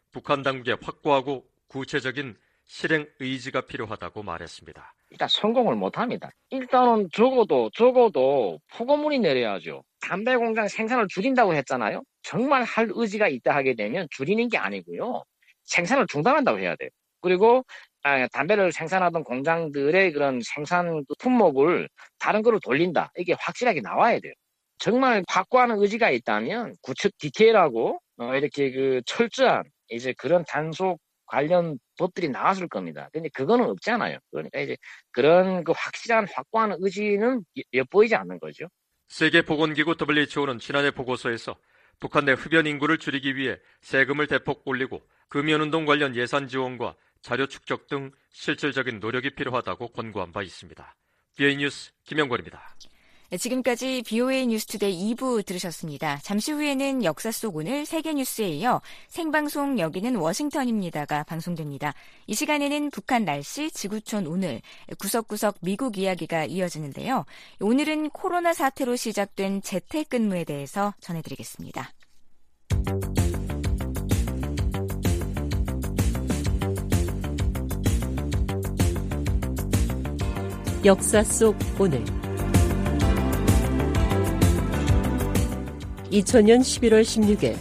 북한 당국의 확고하고 구체적인 실행 의지가 필요하다고 말했습니다. 일단 성공을 못합니다. 일단은 적어도 적어도 포고문이 내려야죠. 담배 공장 생산을 줄인다고 했잖아요. 정말 할 의지가 있다 하게 되면 줄이는 게 아니고요. 생산을 중단한다고 해야 돼요. 그리고 아, 담배를 생산하던 공장들의 그런 생산 품목을 다른 거로 돌린다. 이게 확실하게 나와야 돼요. 정말 확고한 의지가 있다면 구축 디테일하고 어, 이렇게 그 철저한 이제 그런 단속 관련 법들이 나왔을 겁니다. 근데 그거는 없잖아요. 그러니까 이제 그런 그 확실한 확고한 의지는 엿보이지 않는 거죠. 세계보건기구 더블유에이치오는 지난해 보고서에서 북한 내 흡연 인구를 줄이기 위해 세금을 대폭 올리고 금연운동 관련 예산 지원과 자료 축적 등 실질적인 노력이 필요하다고 권고한 바 있습니다. 비오에이 뉴스 김영권입니다. 지금까지 비오에이 뉴스투데이 이 부 들으셨습니다. 잠시 후에는 역사 속 오늘 세계뉴스에 이어 생방송 여기는 워싱턴입니다가 방송됩니다. 이 시간에는 북한 날씨, 지구촌 오늘, 구석구석 미국 이야기가 이어지는데요. 오늘은 코로나 사태로 시작된 재택근무에 대해서 전해드리겠습니다. 역사 속 오늘 이천년 십일월 십육일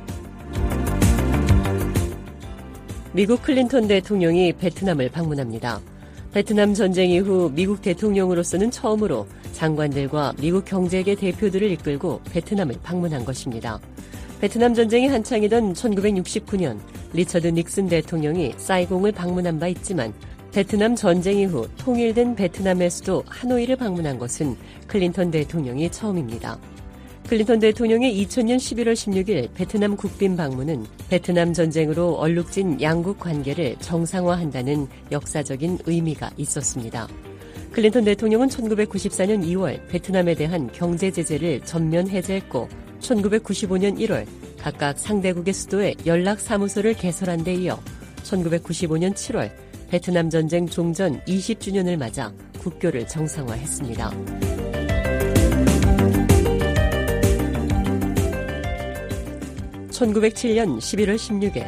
미국 클린턴 대통령이 베트남을 방문합니다. 베트남 전쟁 이후 미국 대통령으로서는 처음으로 장관들과 미국 경제계 대표들을 이끌고 베트남을 방문한 것입니다. 베트남 전쟁이 한창이던 천구백육십구년 리처드 닉슨 대통령이 사이공을 방문한 바 있지만 베트남 전쟁 이후 통일된 베트남의 수도 하노이를 방문한 것은 클린턴 대통령이 처음입니다. 클린턴 대통령의 이천년 십일월 십육일 베트남 국빈 방문은 베트남 전쟁으로 얼룩진 양국 관계를 정상화한다는 역사적인 의미가 있었습니다. 클린턴 대통령은 천구백구십사년 이월 베트남에 대한 경제 제재를 전면 해제했고 천구백구십오년 일월 각각 상대국의 수도에 연락사무소를 개설한 데 이어 천구백구십오년 칠월 베트남 전쟁 종전 이십주년을 맞아 국교를 정상화했습니다. 천구백칠년 십일월 십육일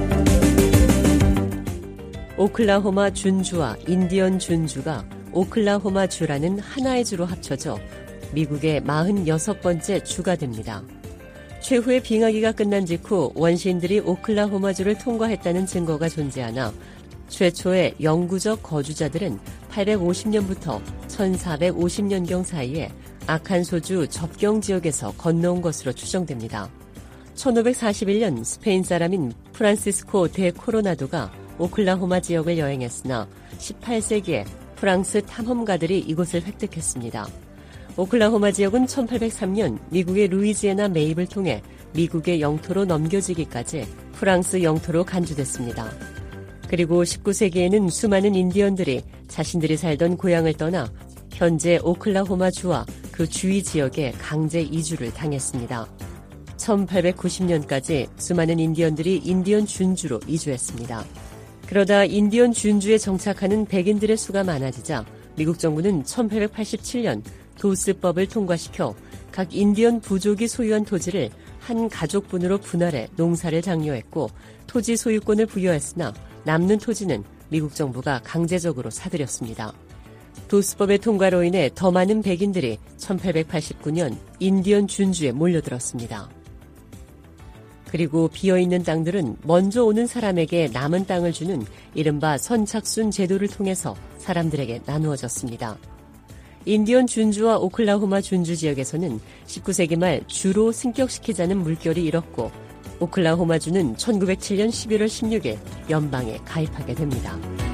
오클라호마 준주와 인디언 준주가 오클라호마 주라는 하나의 주로 합쳐져 미국의 마흔여섯 번째 주가 됩니다. 최후의 빙하기가 끝난 직후 원시인들이 오클라호마주를 통과했다는 증거가 존재하나 최초의 영구적 거주자들은 팔백오십년부터 천사백오십년경 사이에 아칸소주 접경 지역에서 건너온 것으로 추정됩니다. 천오백사십일년 스페인 사람인 프란시스코 데 코로나도가 오클라호마 지역을 여행했으나 십팔세기에 프랑스 탐험가들이 이곳을 획득했습니다. 오클라호마 지역은 천팔백삼년 미국의 루이지애나 매입을 통해 미국의 영토로 넘겨지기까지 프랑스 영토로 간주됐습니다. 그리고 십구세기에는 수많은 인디언들이 자신들이 살던 고향을 떠나 현재 오클라호마 주와 그 주위 지역에 강제 이주를 당했습니다. 천팔백구십년까지 수많은 인디언들이 인디언 준주로 이주했습니다. 그러다 인디언 준주에 정착하는 백인들의 수가 많아지자 미국 정부는 천팔백팔십칠년 도스법을 통과시켜 각 인디언 부족이 소유한 토지를 한 가족분으로 분할해 농사를 장려했고 토지 소유권을 부여했으나 남는 토지는 미국 정부가 강제적으로 사들였습니다. 도스법의 통과로 인해 더 많은 백인들이 천팔백팔십구년 인디언 준주에 몰려들었습니다. 그리고 비어있는 땅들은 먼저 오는 사람에게 남은 땅을 주는 이른바 선착순 제도를 통해서 사람들에게 나누어졌습니다. 인디언 준주와 오클라호마 준주 지역에서는 십구세기 말 주로 승격시키자는 물결이 일었고 오클라호마주는 천구백칠년 십일월 십육일 연방에 가입하게 됩니다.